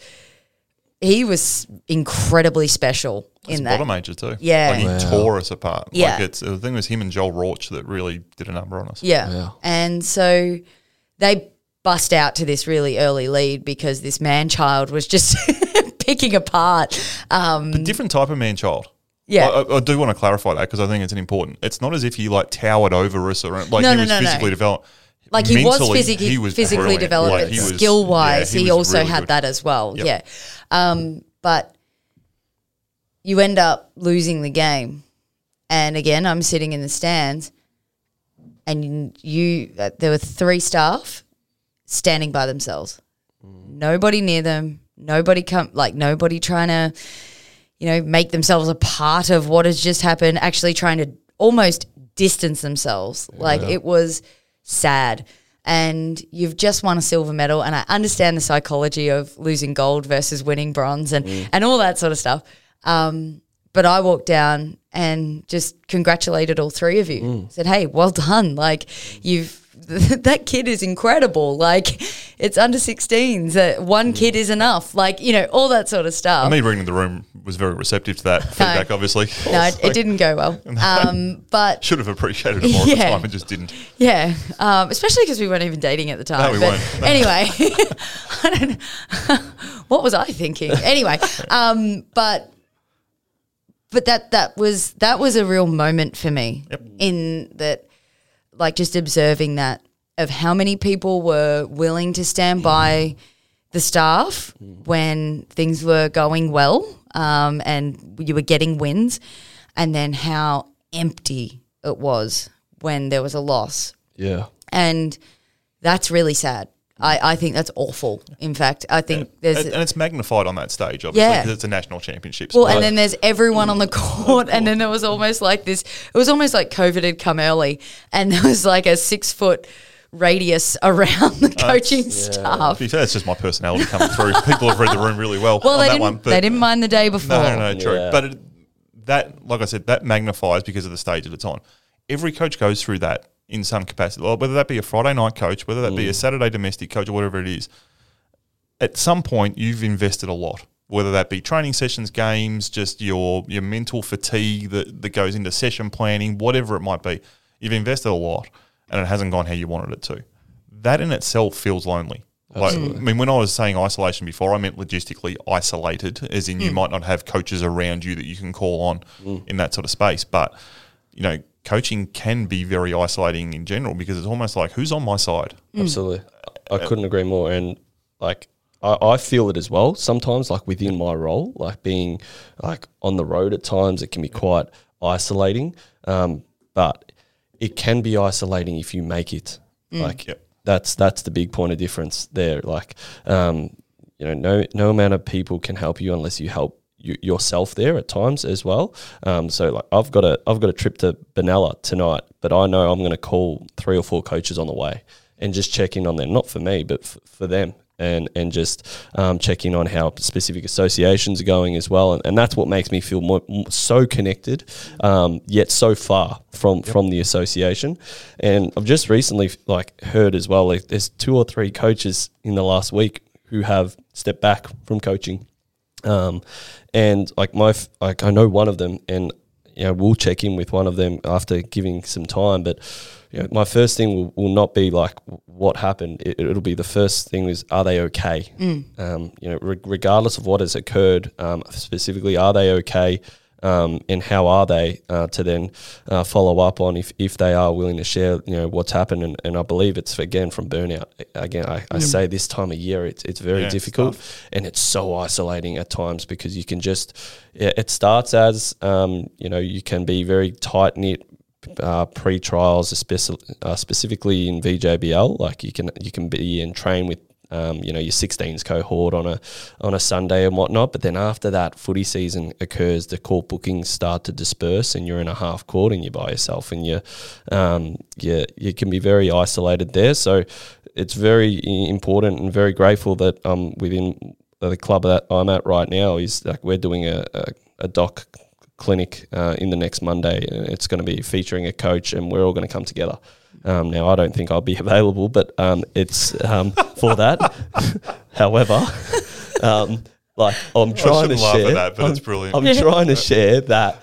incredibly special It's in a that. bottom major too. Yeah. Like he Wow. tore us apart. Yeah. Like the thing was him and Joel Rauch that really did a number on us. Yeah. Wow. And so they bust out to this really early lead because this man-child was just picking apart. But different type of man-child. Yeah. I do want to clarify that because I think it's an important. It's not as if he towered over us or like No, he no, was no, no. physically developed. Like he was Mentally, physically he was physically brilliant. developed, Like, but he was- skill-wise, yeah, he was also really had good. that as well. Yep. Yeah. But you end up losing the game. And again, I'm sitting in the stands, and there were 3 staff standing by themselves. Nobody near them, nobody trying to, make themselves a part of what has just happened, actually trying to almost distance themselves. Like, it was sad. And you've just won a silver medal, and I understand the psychology of losing gold versus winning bronze and all that sort of stuff. But I walked down and just congratulated all 3 of you. Said, hey, well done. Like, that kid is incredible. Like, it's under 16s. One kid is enough. Like, all that sort of stuff. And me reading the room was very receptive to that feedback, obviously. No, it didn't go well. But should have appreciated it more at the time. It just didn't. Yeah, especially because we weren't even dating at the time. No, we weren't. No. Anyway, I don't know. What was I thinking? Anyway, but that was a real moment for me. In that, like, just observing that, of how many people were willing to stand by the staff when things were going well, and you were getting wins, and then how empty it was when there was a loss. Yeah. And that's really sad. I think that's awful. In fact, I think there's... And it's magnified on that stage, obviously, because it's a national championship. Well, and then there's everyone on the court, and then there was almost like this... It was almost like COVID had come early, and there was like a 6-foot radius around the coaching staff. To be fair, it's just my personality coming through. People have read the room really well, well on they that didn't, one. But they didn't mind the day before. No, true. Yeah. But that, like I said, that magnifies because of the stage that it's on. Every coach goes through that in some capacity, whether that be a Friday night coach, whether that be a Saturday domestic coach, or whatever it is. At some point, you've invested a lot, whether that be training sessions, games, just your mental fatigue that goes into session planning, whatever it might be. You've invested a lot, and it hasn't gone how you wanted it to. That in itself feels lonely. Like, I mean, when I was saying isolation before, I meant logistically isolated, as in you might not have coaches around you that you can call on in that sort of space. But, coaching can be very isolating in general, because it's almost like, who's on my side? Absolutely. I couldn't agree more. And like, I feel it as well. Sometimes, like, within my role, like being like on the road at times, it can be quite isolating. But it can be isolating if you make it. Like, that's the big point of difference there. Like, no amount of people can help you unless you help yourself there at times as well. So like, I've got a trip to Benalla tonight, but I know I'm going to call 3 or 4 coaches on the way and just check in on them, not for me, but for them, and just check in on how specific associations are going as well. And that's what makes me feel so connected, yet so far from the association. And I've just recently heard as well, like, there's 2 or 3 coaches in the last week who have stepped back from coaching. And I know one of them, and we'll check in with one of them after giving some time. But my first thing will not be like what happened. It'll be the first thing is, are they okay? Regardless of what has occurred, specifically, are they okay? And how are they to then follow up on if they are willing to share what's happened. And I believe it's, again, from burnout. Again, I say this time of year it's very difficult, and it's so isolating at times, because you can just it starts as you can be very tight knit pre-trials, specifically in VJBL. Like, you can be and train with your 16s cohort on a Sunday and whatnot. But then after that footy season occurs, the court bookings start to disperse, and you're in a half court and you're by yourself, and you can be very isolated there. So it's very important, and very grateful that within the club that I'm at right now is like, we're doing a doc clinic in the next Monday. It's going to be featuring a coach, and we're all going to come together. Now, I don't think I'll be available, but it's for that. However, I'm trying to share that, but it's brilliant. I'm trying to share that,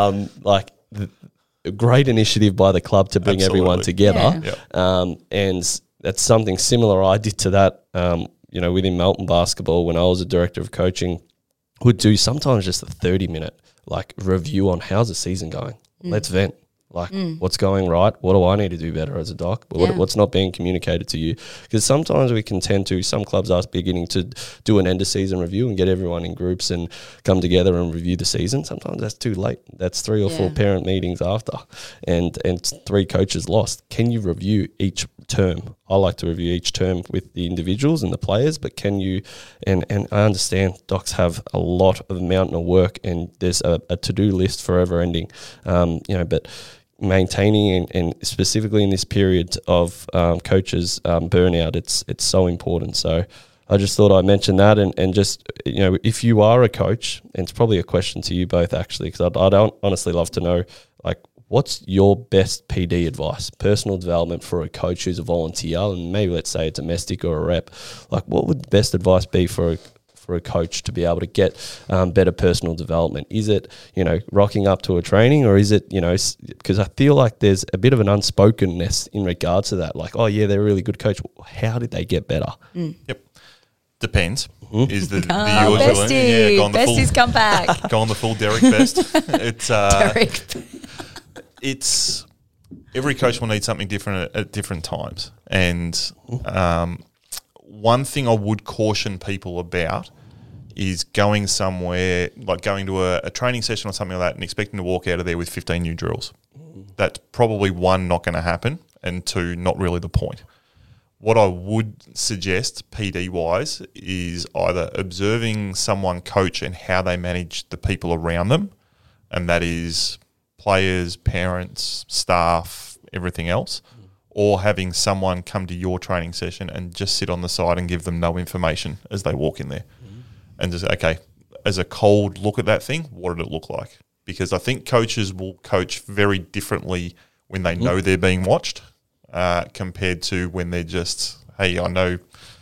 a great initiative by the club to bring everyone together. Yeah. And that's something similar I did to that, within Melton Basketball when I was a director of coaching. Would do sometimes just a 30-minute review on how's the season going. Let's vent. Like, what's going right? What do I need to do better as a doc? What's not being communicated to you? Because sometimes we can tend to, some clubs are beginning to do an end of season review and get everyone in groups and come together and review the season. Sometimes that's too late. That's 3 or 4 parent meetings after and 3 coaches lost. Can you review each term? I like to review each term with the individuals and the players, but can you, and I understand docs have a lot of mountain of work and there's a to-do list forever ending, but maintaining and specifically in this period of coaches burnout, it's so important. So I just thought I'd mention that and just, if you are a coach, and it's probably a question to you both actually, because I'd honestly love to know, like, what's your best PD advice, personal development for a coach who's a volunteer, and maybe let's say a domestic or a rep? Like, what would the best advice be for a coach to be able to get better personal development? Is it, rocking up to a training, or is it, because I feel like there's a bit of an unspokenness in regards to that. Like, oh yeah, they're a really good coach. How did they get better? Yep. Depends. Is the usual? Bestie. Go on the Besties come back. Go on the full Derek Best. It's Derek. it's every coach will need something different at different times. And one thing I would caution people about is going somewhere, like going to a training session or something like that and expecting to walk out of there with 15 new drills. That's probably, 1, not going to happen, and 2, not really the point. What I would suggest PD-wise is either observing someone coach and how they manage the people around them, and that is players, parents, staff, everything else, or having someone come to your training session and just sit on the side and give them no information as they walk in there. And just, okay, as a cold look at that thing, what did it look like? Because I think coaches will coach very differently when they know they're being watched compared to when they're just, hey, I know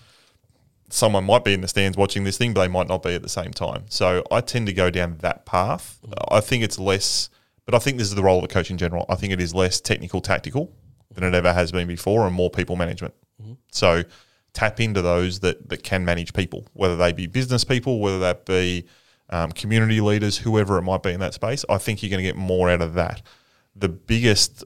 someone might be in the stands watching this thing, but they might not be at the same time. So I tend to go down that path. I think it's less, but I think this is the role of a coach in general. I think it is less technical, tactical than it ever has been before, and more people management. So tap into those that can manage people, whether they be business people, whether that be community leaders, whoever it might be in that space. I think you're going to get more out of that. The biggest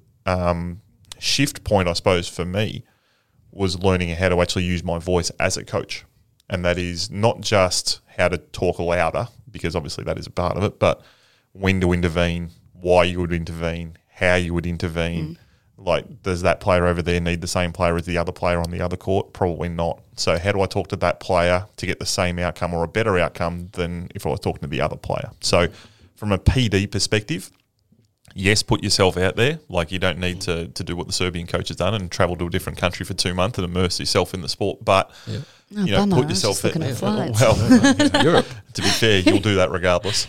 shift point, I suppose, for me was learning how to actually use my voice as a coach. And that is not just how to talk louder, because obviously that is a part of it, but when to intervene, why you would intervene, how you would intervene. Like, does that player over there need the same player as the other player on the other court? Probably not. So how do I talk to that player to get the same outcome or a better outcome than if I was talking to the other player? So from a PD perspective, yes, put yourself out there. Like, you don't need to do what the Serbian coach has done and travel to a different country for 2 months and immerse yourself in the sport. But, bummer. put yourself I was just looking at flights. Well, Europe. To be fair, you'll do that regardless.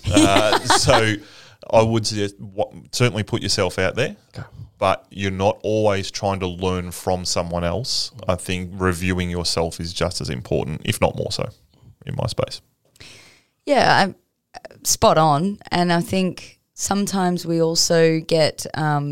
So I would suggest certainly put yourself out there. Okay. But you're not always trying to learn from someone else. I think reviewing yourself is just as important, if not more so, in my space. Yeah, I'm spot on. And I think sometimes we also get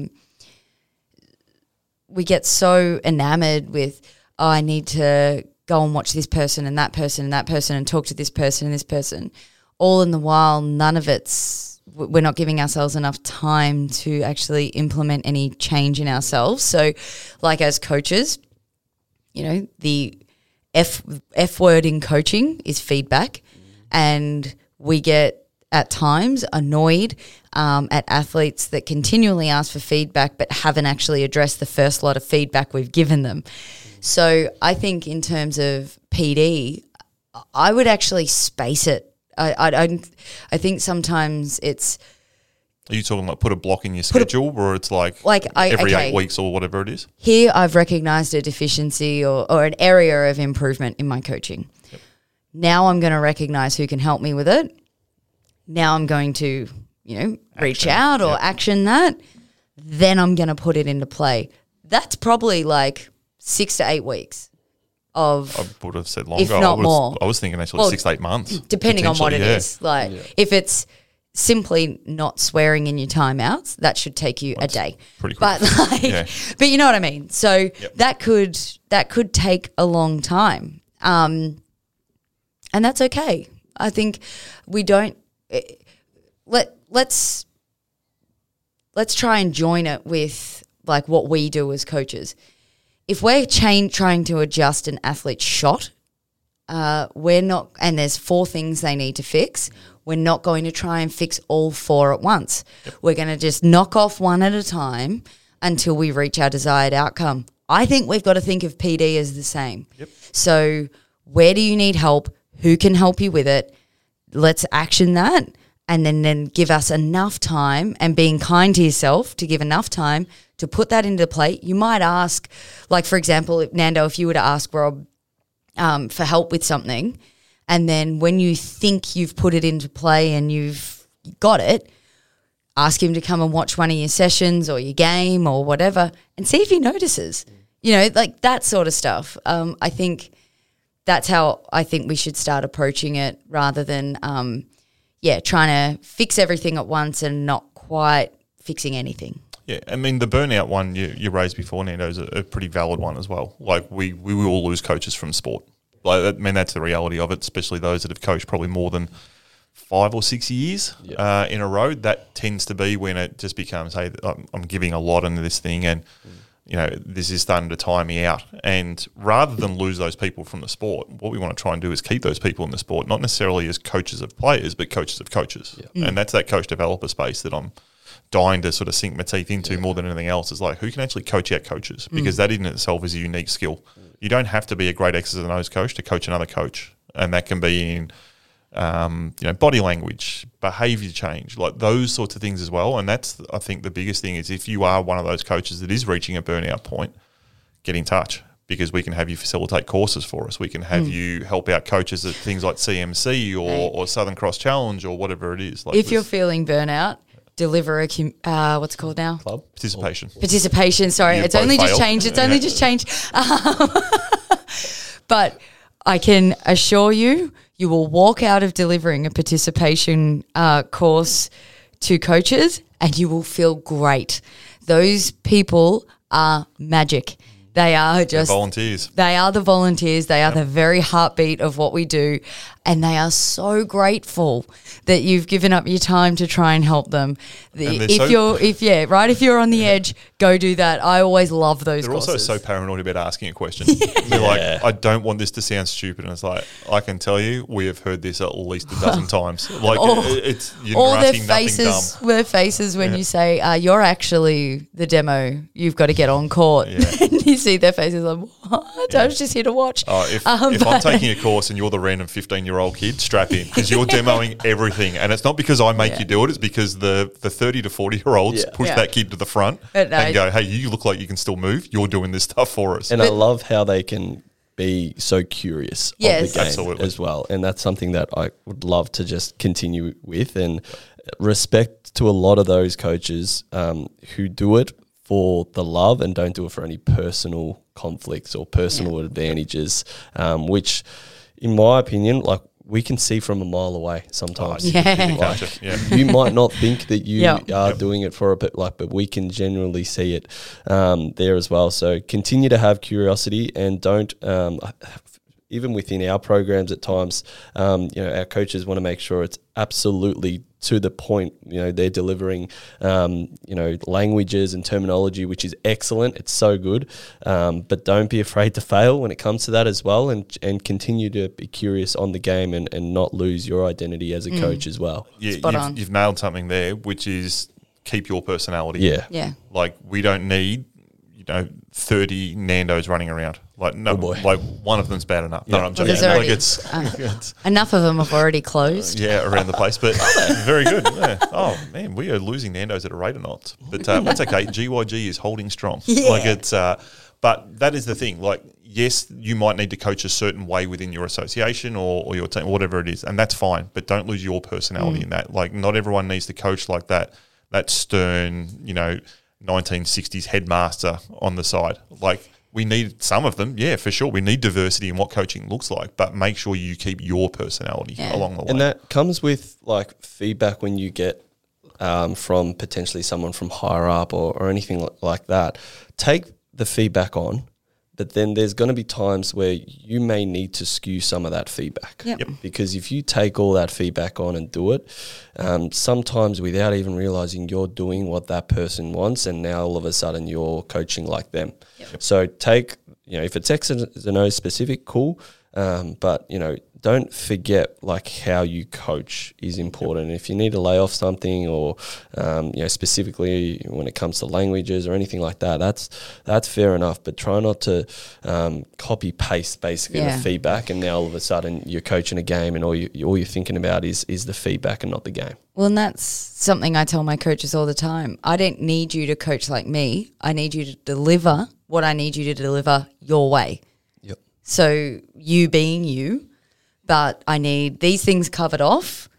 so enamored with, I need to go and watch this person and that person and that person and talk to this person and this person. All in the while, none of we're not giving ourselves enough time to actually implement any change in ourselves. So, like, as coaches, the F word in coaching is feedback, and we get at times annoyed at athletes that continually ask for feedback but haven't actually addressed the first lot of feedback we've given them. So I think in terms of PD, I would actually space it. I think sometimes it's. Are you talking like put a block in your schedule, or it's like every 8 weeks or whatever it is? Here, I've recognised a deficiency or an area of improvement in my coaching. Yep. Now I'm going to recognise who can help me with it. Now I'm going to, reach out or action that. Then I'm going to put it into play. That's probably like 6 to 8 weeks. I would have said longer. If not more. I was thinking actually 6 to 8 months. Depending on what it is. Like, if it's simply not swearing in your timeouts, that should take you a day. Pretty quick. But you know what I mean? So that could take a long time. And that's okay. I think we don't let's let's try and join it with like what we do as coaches. If we're trying to adjust an athlete's shot, we're not, and there's 4 things they need to fix. We're not going to try and fix all 4 at once. We're going to just knock off one at a time until we reach our desired outcome. I think we've got to think of PD as the same. Yep. So where do you need help? Who can help you with it? Let's action that, and then give us enough time, and being kind to yourself to give enough time to put that into play. You might ask, like, for example, Nando, if you were to ask Rob for help with something, and then when you think you've put it into play and you've got it, ask him to come and watch one of your sessions or your game or whatever and see if he notices. You know, like that sort of stuff. I think that's how I think we should start approaching it, rather than, trying to fix everything at once and not quite fixing anything. Yeah, I mean, the burnout one you raised before, Nando, is a pretty valid one as well. Like, we all lose coaches from sport. Like, I mean, that's the reality of it, especially those that have coached probably more than 5 or 6 years in a row. That tends to be when it just becomes, hey, I'm giving a lot into this thing, and you know, this is starting to tire me out. And rather than lose those people from the sport, what we want to try and do is keep those people in the sport, not necessarily as coaches of players, but coaches of coaches. Yeah. And that's that coach developer space that I'm dying to sort of sink my teeth into more than anything else, is like, who can actually coach out coaches? Because that in itself is a unique skill. You don't have to be a great X's and O's coach to coach another coach. And that can be in body language, behaviour change, like those sorts of things as well. And that's, I think, the biggest thing is, if you are one of those coaches that is reaching a burnout point, get in touch, because we can have you facilitate courses for us. We can have you help out coaches at things like CMC or Southern Cross Challenge or whatever it is. Like, if you're feeling burnout, deliver a what's it called now? Club Participation. Sorry, You've it's only both just failed. changed. It's only just changed. But I can assure you, you will walk out of delivering a participation course to coaches and you will feel great. Those people are magic. They are just volunteers. They are the volunteers. They are the very heartbeat of what we do. And they are so grateful that you've given up your time to try and help them. If you're on the edge, go do that. I always love those They're courses. also so paranoid about asking a question. They're like, I don't want this to sound stupid. And it's like, I can tell you, we have heard this at least a dozen times. Like, it's you're all their asking nothing faces, dumb. their faces when you say, you're actually the demo. You've got to get on court. Yeah. And you see their faces like, what? I was just here to watch. If I'm taking a course and you're the random 15-year-old kid, strap in, because you're demoing everything. And it's not because I make you do it. It's because the 30 to 40-year-olds push that kid to the front and go, hey, you look like you can still move. You're doing this stuff for us. And I love how they can be so curious of the game absolutely. as well. And that's something that I would love to just continue with, and respect to a lot of those coaches who do it for the love and don't do it for any personal conflicts or personal advantages, which in my opinion, like, we can see from a mile away sometimes. You might not think that you are doing it for a bit, but we can genuinely see it there as well. So continue to have curiosity, and don't even within our programs at times, our coaches want to make sure it's absolutely to the point. They're delivering, languages and terminology, which is excellent. It's so good. But don't be afraid to fail when it comes to that as well, and continue to be curious on the game and not lose your identity as a coach as well. Yeah, you've nailed something there, which is keep your personality. Yeah. Like, we don't need 30 Nandos running around. Like, no, like one of them's bad enough. No, I'm joking. It's enough of them have already closed. Around the place, but very good. Yeah. Oh man, we are losing Nandos at a rate of knots, but that's okay. GYG is holding strong. Yeah. Like, it's, but that is the thing. Like, yes, you might need to coach a certain way within your association or your team, whatever it is, and that's fine. But don't lose your personality in that. Like, not everyone needs to coach like that. That stern, 1960s headmaster on the side. Like, we need some of them, for sure. We need diversity in what coaching looks like, but make sure you keep your personality along the way. And that comes with feedback when you get from potentially someone from higher up or anything like that. Take the feedback on, But then there's going to be times where you may need to skew some of that feedback. Yep. Because if you take all that feedback on and do it, sometimes without even realizing you're doing what that person wants, and now all of a sudden you're coaching like them. Yep. So take, if it's X's and O's specific, cool. But, don't forget like how you coach is important. If you need to lay off something or, specifically when it comes to languages or anything like that, that's fair enough. But try not to copy paste basically the feedback, and now all of a sudden you're coaching a game and all you're thinking about is the feedback and not the game. Well, and that's something I tell my coaches all the time. I don't need you to coach like me. I need you to deliver what I need you to deliver your way. Yep. So you being you, but I need these things covered off,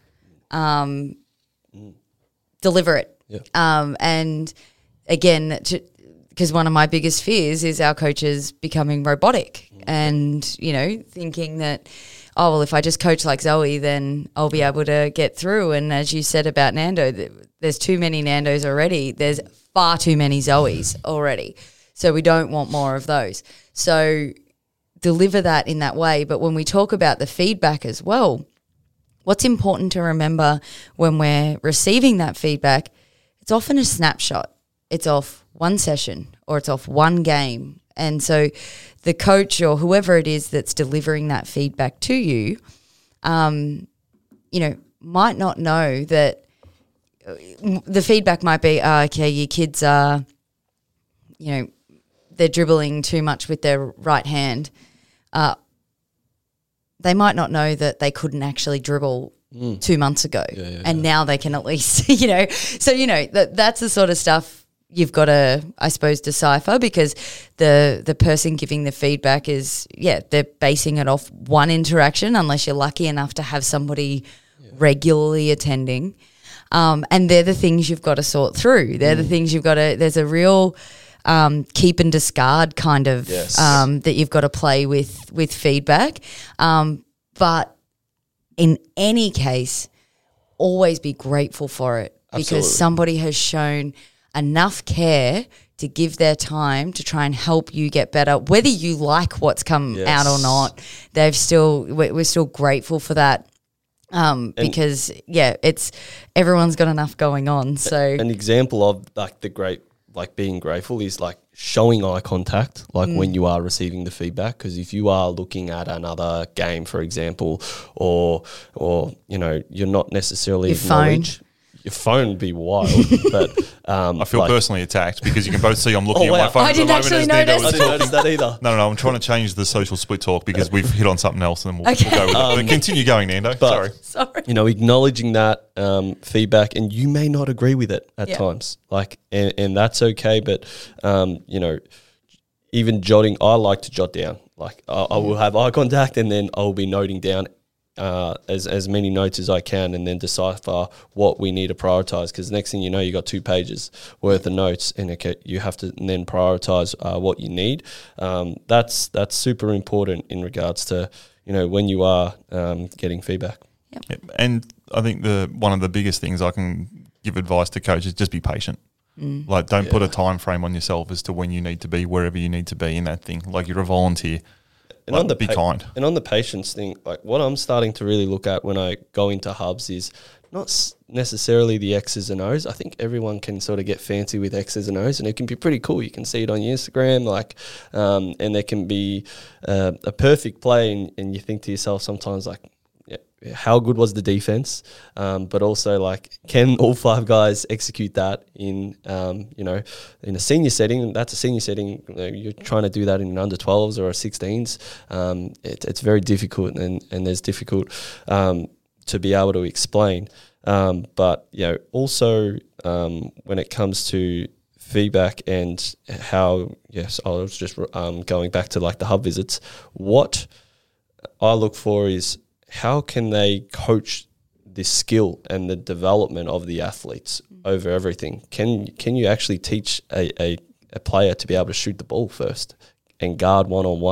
deliver it. Yeah. And again, because one of my biggest fears is our coaches becoming robotic and, thinking that, oh, well, if I just coach like Zoe, then I'll be able to get through. And as you said about Nando, there's too many Nandos already. There's far too many Zoes already. So we don't want more of those. So deliver that in that way. But when we talk about the feedback as well, what's important to remember when we're receiving that feedback, it's often a snapshot. It's off one session or it's off one game. And so the coach or whoever it is that's delivering that feedback to you, might not know that the feedback might be, okay, your kids are, they're dribbling too much with their right hand. They might not know that they couldn't actually dribble 2 months ago, and now they can at least, So that's the sort of stuff you've got to, I suppose, decipher, because the person giving the feedback is, they're basing it off one interaction, unless you're lucky enough to have somebody regularly attending, and they're the things you've got to sort through. They're the things you've got to. There's a real keep and discard kind of that you've got to play with feedback. But in any case, always be grateful for it. Absolutely. Because somebody has shown enough care to give their time to try and help you get better, whether you like what's come out or not. We're still grateful for that. Because it's everyone's got enough going on. So an example of being grateful is like showing eye contact, when you are receiving the feedback. Because if you are looking at another game, for example, or you're not necessarily your phone would be wild. But I feel personally attacked because you can both see I'm looking at my phone. I didn't actually notice. I didn't notice that either. No, I'm trying to change the social split talk because we've hit on something else, and we'll go with it. But continue going, Nando. Sorry. Acknowledging that feedback, and you may not agree with it at times, and that's okay. But even jotting, I like to jot down. I will have eye contact, and then I'll be noting down as many notes as I can, and then decipher what we need to prioritize. Because next thing you know, you got 2 pages worth of notes, and you have to then prioritize what you need. That's super important in regards to when you are getting feedback. Yep. And I think one of the biggest things I can give advice to coaches is just be patient. Don't put a time frame on yourself as to when you need to be wherever you need to be in that thing. Like, you're a volunteer. And be kind. And on the patience thing, what I'm starting to really look at when I go into hubs is not necessarily the X's and O's. I think everyone can sort of get fancy with X's and O's, and it can be pretty cool. You can see it on your Instagram, and there can be a perfect play, and you think to yourself sometimes, how good was the defense? But also, can all 5 guys execute that in a senior setting? That's a senior setting. You're trying to do that in an under 12s or a 16s. It's very difficult, and there's difficult to be able to explain. But also when it comes to feedback and how, I was just going back to the hub visits. What I look for is, how can they coach this skill and the development of the athletes over everything? Can you actually teach a player to be able to shoot the ball first and guard one-on-one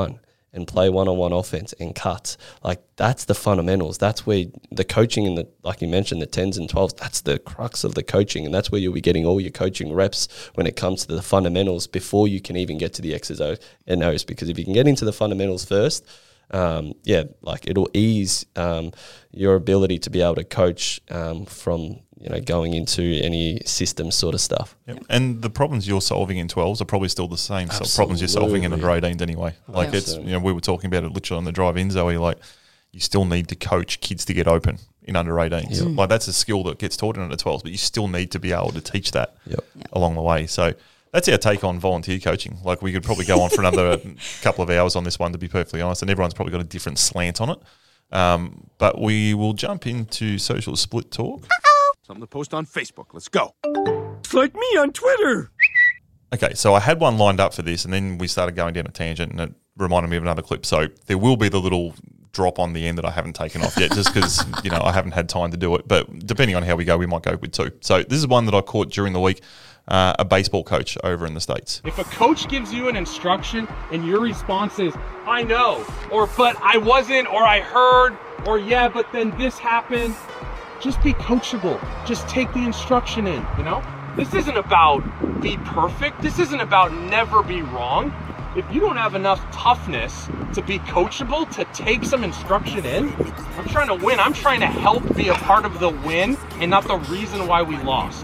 and play one-on-one offense and cut. Like, that's the fundamentals. That's where the coaching and like you mentioned, the 10s and 12s, that's the crux of the coaching, and that's where you'll be getting all your coaching reps when it comes to the fundamentals before you can even get to the X's and O's. Because if you can get into the fundamentals first, like it'll ease your ability to be able to coach from going into any system sort of stuff. Yep. And the problems you're solving in 12s are probably still the same problems you're solving in under 18s anyway. Like it's, we were talking about it literally on the drive in, Zoe, like you still need to coach kids to get open in under 18s. Yep. Like that's a skill that gets taught in under 12s, but you still need to be able to teach that along the way. So that's our take on volunteer coaching. Like we could probably go on for another couple of hours on this one, to be perfectly honest, and everyone's probably got a different slant on it. But we will jump into social split talk. Something to post on Facebook. Let's go. It's like me on Twitter. Okay, so I had one lined up for this, and then we started going down a tangent, and it reminded me of another clip. So there will be the little drop on the end that I haven't taken off yet, just because I haven't had time to do it. But depending on how we go, we might go with two. So this is one that I caught during the week. A baseball coach over in the States. If a coach gives you an instruction and your response is, I know, or but I wasn't, or I heard, or yeah, but then this happened, just be coachable. Just take the instruction in, This isn't about be perfect. This isn't about never be wrong. If you don't have enough toughness to be coachable, to take some instruction in, I'm trying to win. I'm trying to help be a part of the win and not the reason why we lost.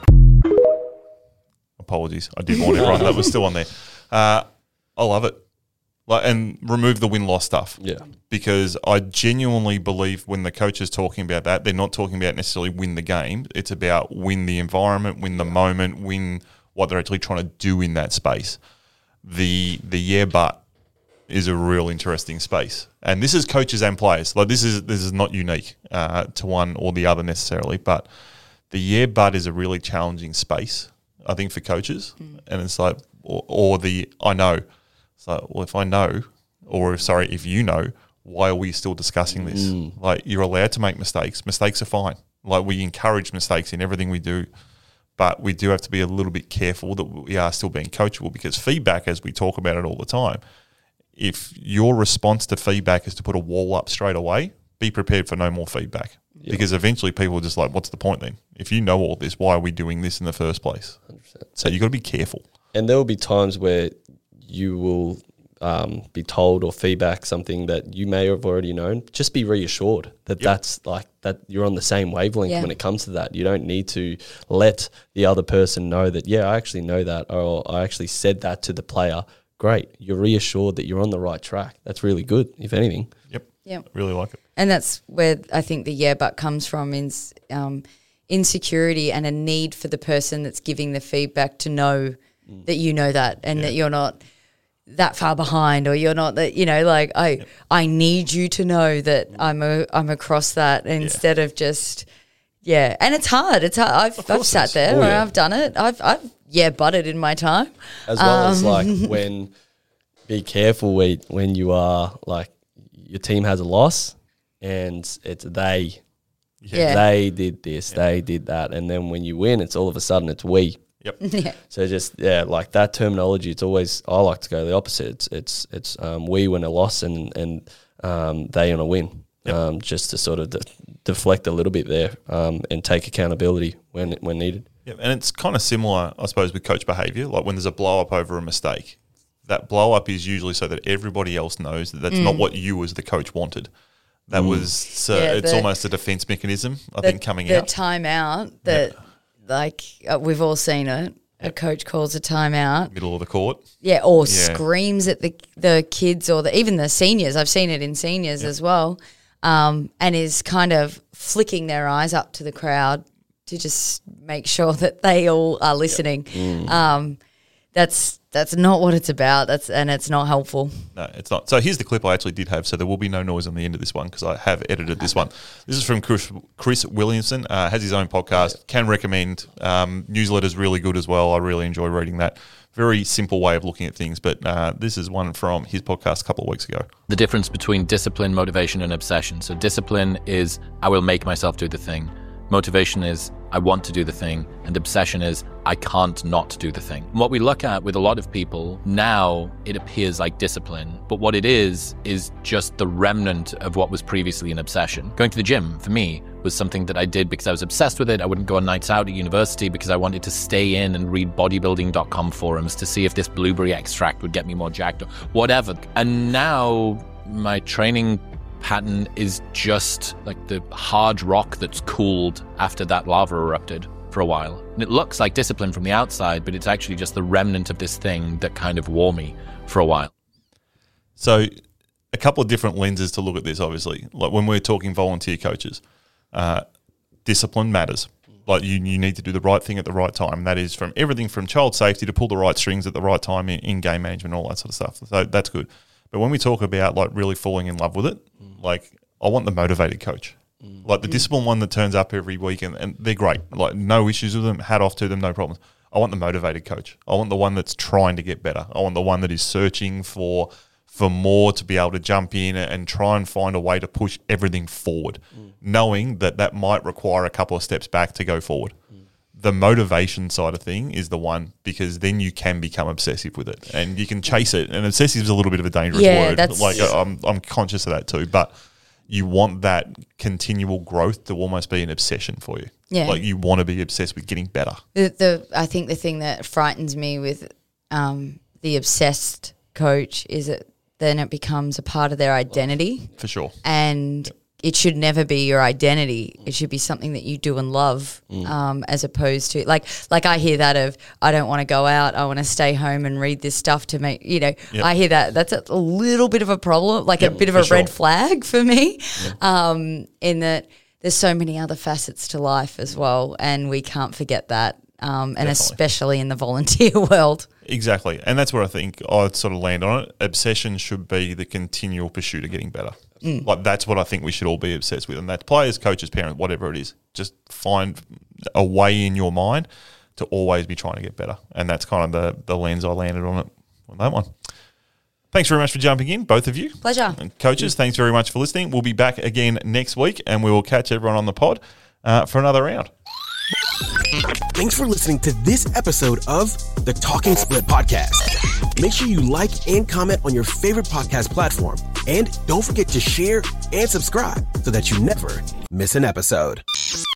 Apologies, I did warn everyone that was still on there. I love it, and remove the win-loss stuff. Yeah, because I genuinely believe when the coach is talking about that, they're not talking about necessarily win the game. It's about win the environment, win the moment, win what they're actually trying to do in that space. The but is a real interesting space, and this is coaches and players. Like this is not unique to one or the other necessarily, but the but is a really challenging space, I think, for coaches. And it's like, or the I know. So, well, if I know, or sorry, if you know, why are we still discussing this? Like, you're allowed to make mistakes. Mistakes are fine. Like, we encourage mistakes in everything we do, but we do have to be a little bit careful that we are still being coachable, because feedback, as we talk about it all the time, if your response to feedback is to put a wall up straight away, be prepared for no more feedback. Yep. Because eventually people are just like, what's the point then? If you know all this, why are we doing this in the first place? 100%. So you've got to be careful. And there will be times where you will be told or feedback something that you may have already known. Just be reassured that that's like that you're on the same wavelength when it comes to that. You don't need to let the other person know that, I actually know that, or I actually said that to the player. Great. You're reassured that you're on the right track. That's really good, if anything. Yep. Really like it. And that's where I think the but comes from, is insecurity and a need for the person that's giving the feedback to know that you know that, and that you're not that far behind, or you're not that, I need you to know that I'm across that, instead of just, and it's hard. I've sat there where I've done it. I've butted in my time. As well as like be careful when you are like, your team has a loss and it's they did this, they did that. And then when you win, it's all of a sudden it's we. Yep. So just, like that terminology, it's always, I like to go the opposite. It's we win a loss and they on a win. Just to sort of deflect a little bit there and take accountability when needed. Yeah, and it's kind of similar, I suppose, with coach behaviour. Like when there's a blow-up over a mistake, that blow-up is usually so that everybody else knows that that's not what you as the coach wanted. That was, it's almost a defence mechanism, I think, coming out. The timeout that, we've all seen it. A coach calls a timeout. Middle of the court. Yeah, or screams at the kids, or even the seniors. I've seen it in seniors as well. And is kind of flicking their eyes up to the crowd to just make sure that they all are listening. That's not what it's about. And it's not helpful. No, it's not. So here's the clip I actually did have. So there will be no noise on the end of this one because I have edited this one. This is from Chris Williamson. Has his own podcast. Can recommend. Newsletter's really good as well. I really enjoy reading that. Very simple way of looking at things. But this is one from his podcast a couple of weeks ago. The difference between discipline, motivation, and obsession. So discipline is I will make myself do the thing. Motivation is I want to do the thing, and obsession is I can't not do the thing. What we look at with a lot of people now, it appears like discipline, but what it is just the remnant of what was previously an obsession. Going to the gym, for me, was something that I did because I was obsessed with it. I wouldn't go on nights out at university because I wanted to stay in and read bodybuilding.com forums to see if this blueberry extract would get me more jacked or whatever. And now my training pattern is just like the hard rock that's cooled after that lava erupted for a while. And it looks like discipline from the outside, but it's actually just the remnant of this thing that kind of wore me for a while. So a couple of different lenses to look at this, obviously. Like when we're talking volunteer coaches, discipline matters. Like you need to do the right thing at the right time. That is from everything from child safety to pull the right strings at the right time in game management, all that sort of stuff. So that's good. But when we talk about like really falling in love with it, like I want the motivated coach. Like the disciplined one that turns up every week and they're great. Like no issues with them, hat off to them, no problems. I want the motivated coach. I want the one that's trying to get better. I want the one that is searching for more to be able to jump in and try and find a way to push everything forward, knowing that might require a couple of steps back to go forward. The motivation side of thing is the one, because then you can become obsessive with it and you can chase it. And obsessive is a little bit of a dangerous word. Like I'm conscious of that too, but you want that continual growth to almost be an obsession for you. Yeah. Like you want to be obsessed with getting better. I think the thing that frightens me with the obsessed coach is that then it becomes a part of their identity. For sure. And it should never be your identity. It should be something that you do and love, as opposed to like I hear that of I don't want to go out. I want to stay home and read this stuff to make I hear that. That's a little bit of a problem, like a bit of a red flag for me, in that there's so many other facets to life as well, and we can't forget that. And especially in the volunteer world. Exactly. And that's where I think I'd sort of land on it. Obsession should be the continual pursuit of getting better. Like that's what I think we should all be obsessed with. And that's players, coaches, parents, whatever it is. Just find a way in your mind to always be trying to get better. And that's kind of the lens I landed on that one. Thanks very much for jumping in, both of you. Pleasure. And coaches, thanks very much for listening. We'll be back again next week and we will catch everyone on the pod for another round. Thanks for listening to this episode of the Talking Split Podcast. Make sure you like and comment on your favorite podcast platform. And don't forget to share and subscribe so that you never miss an episode.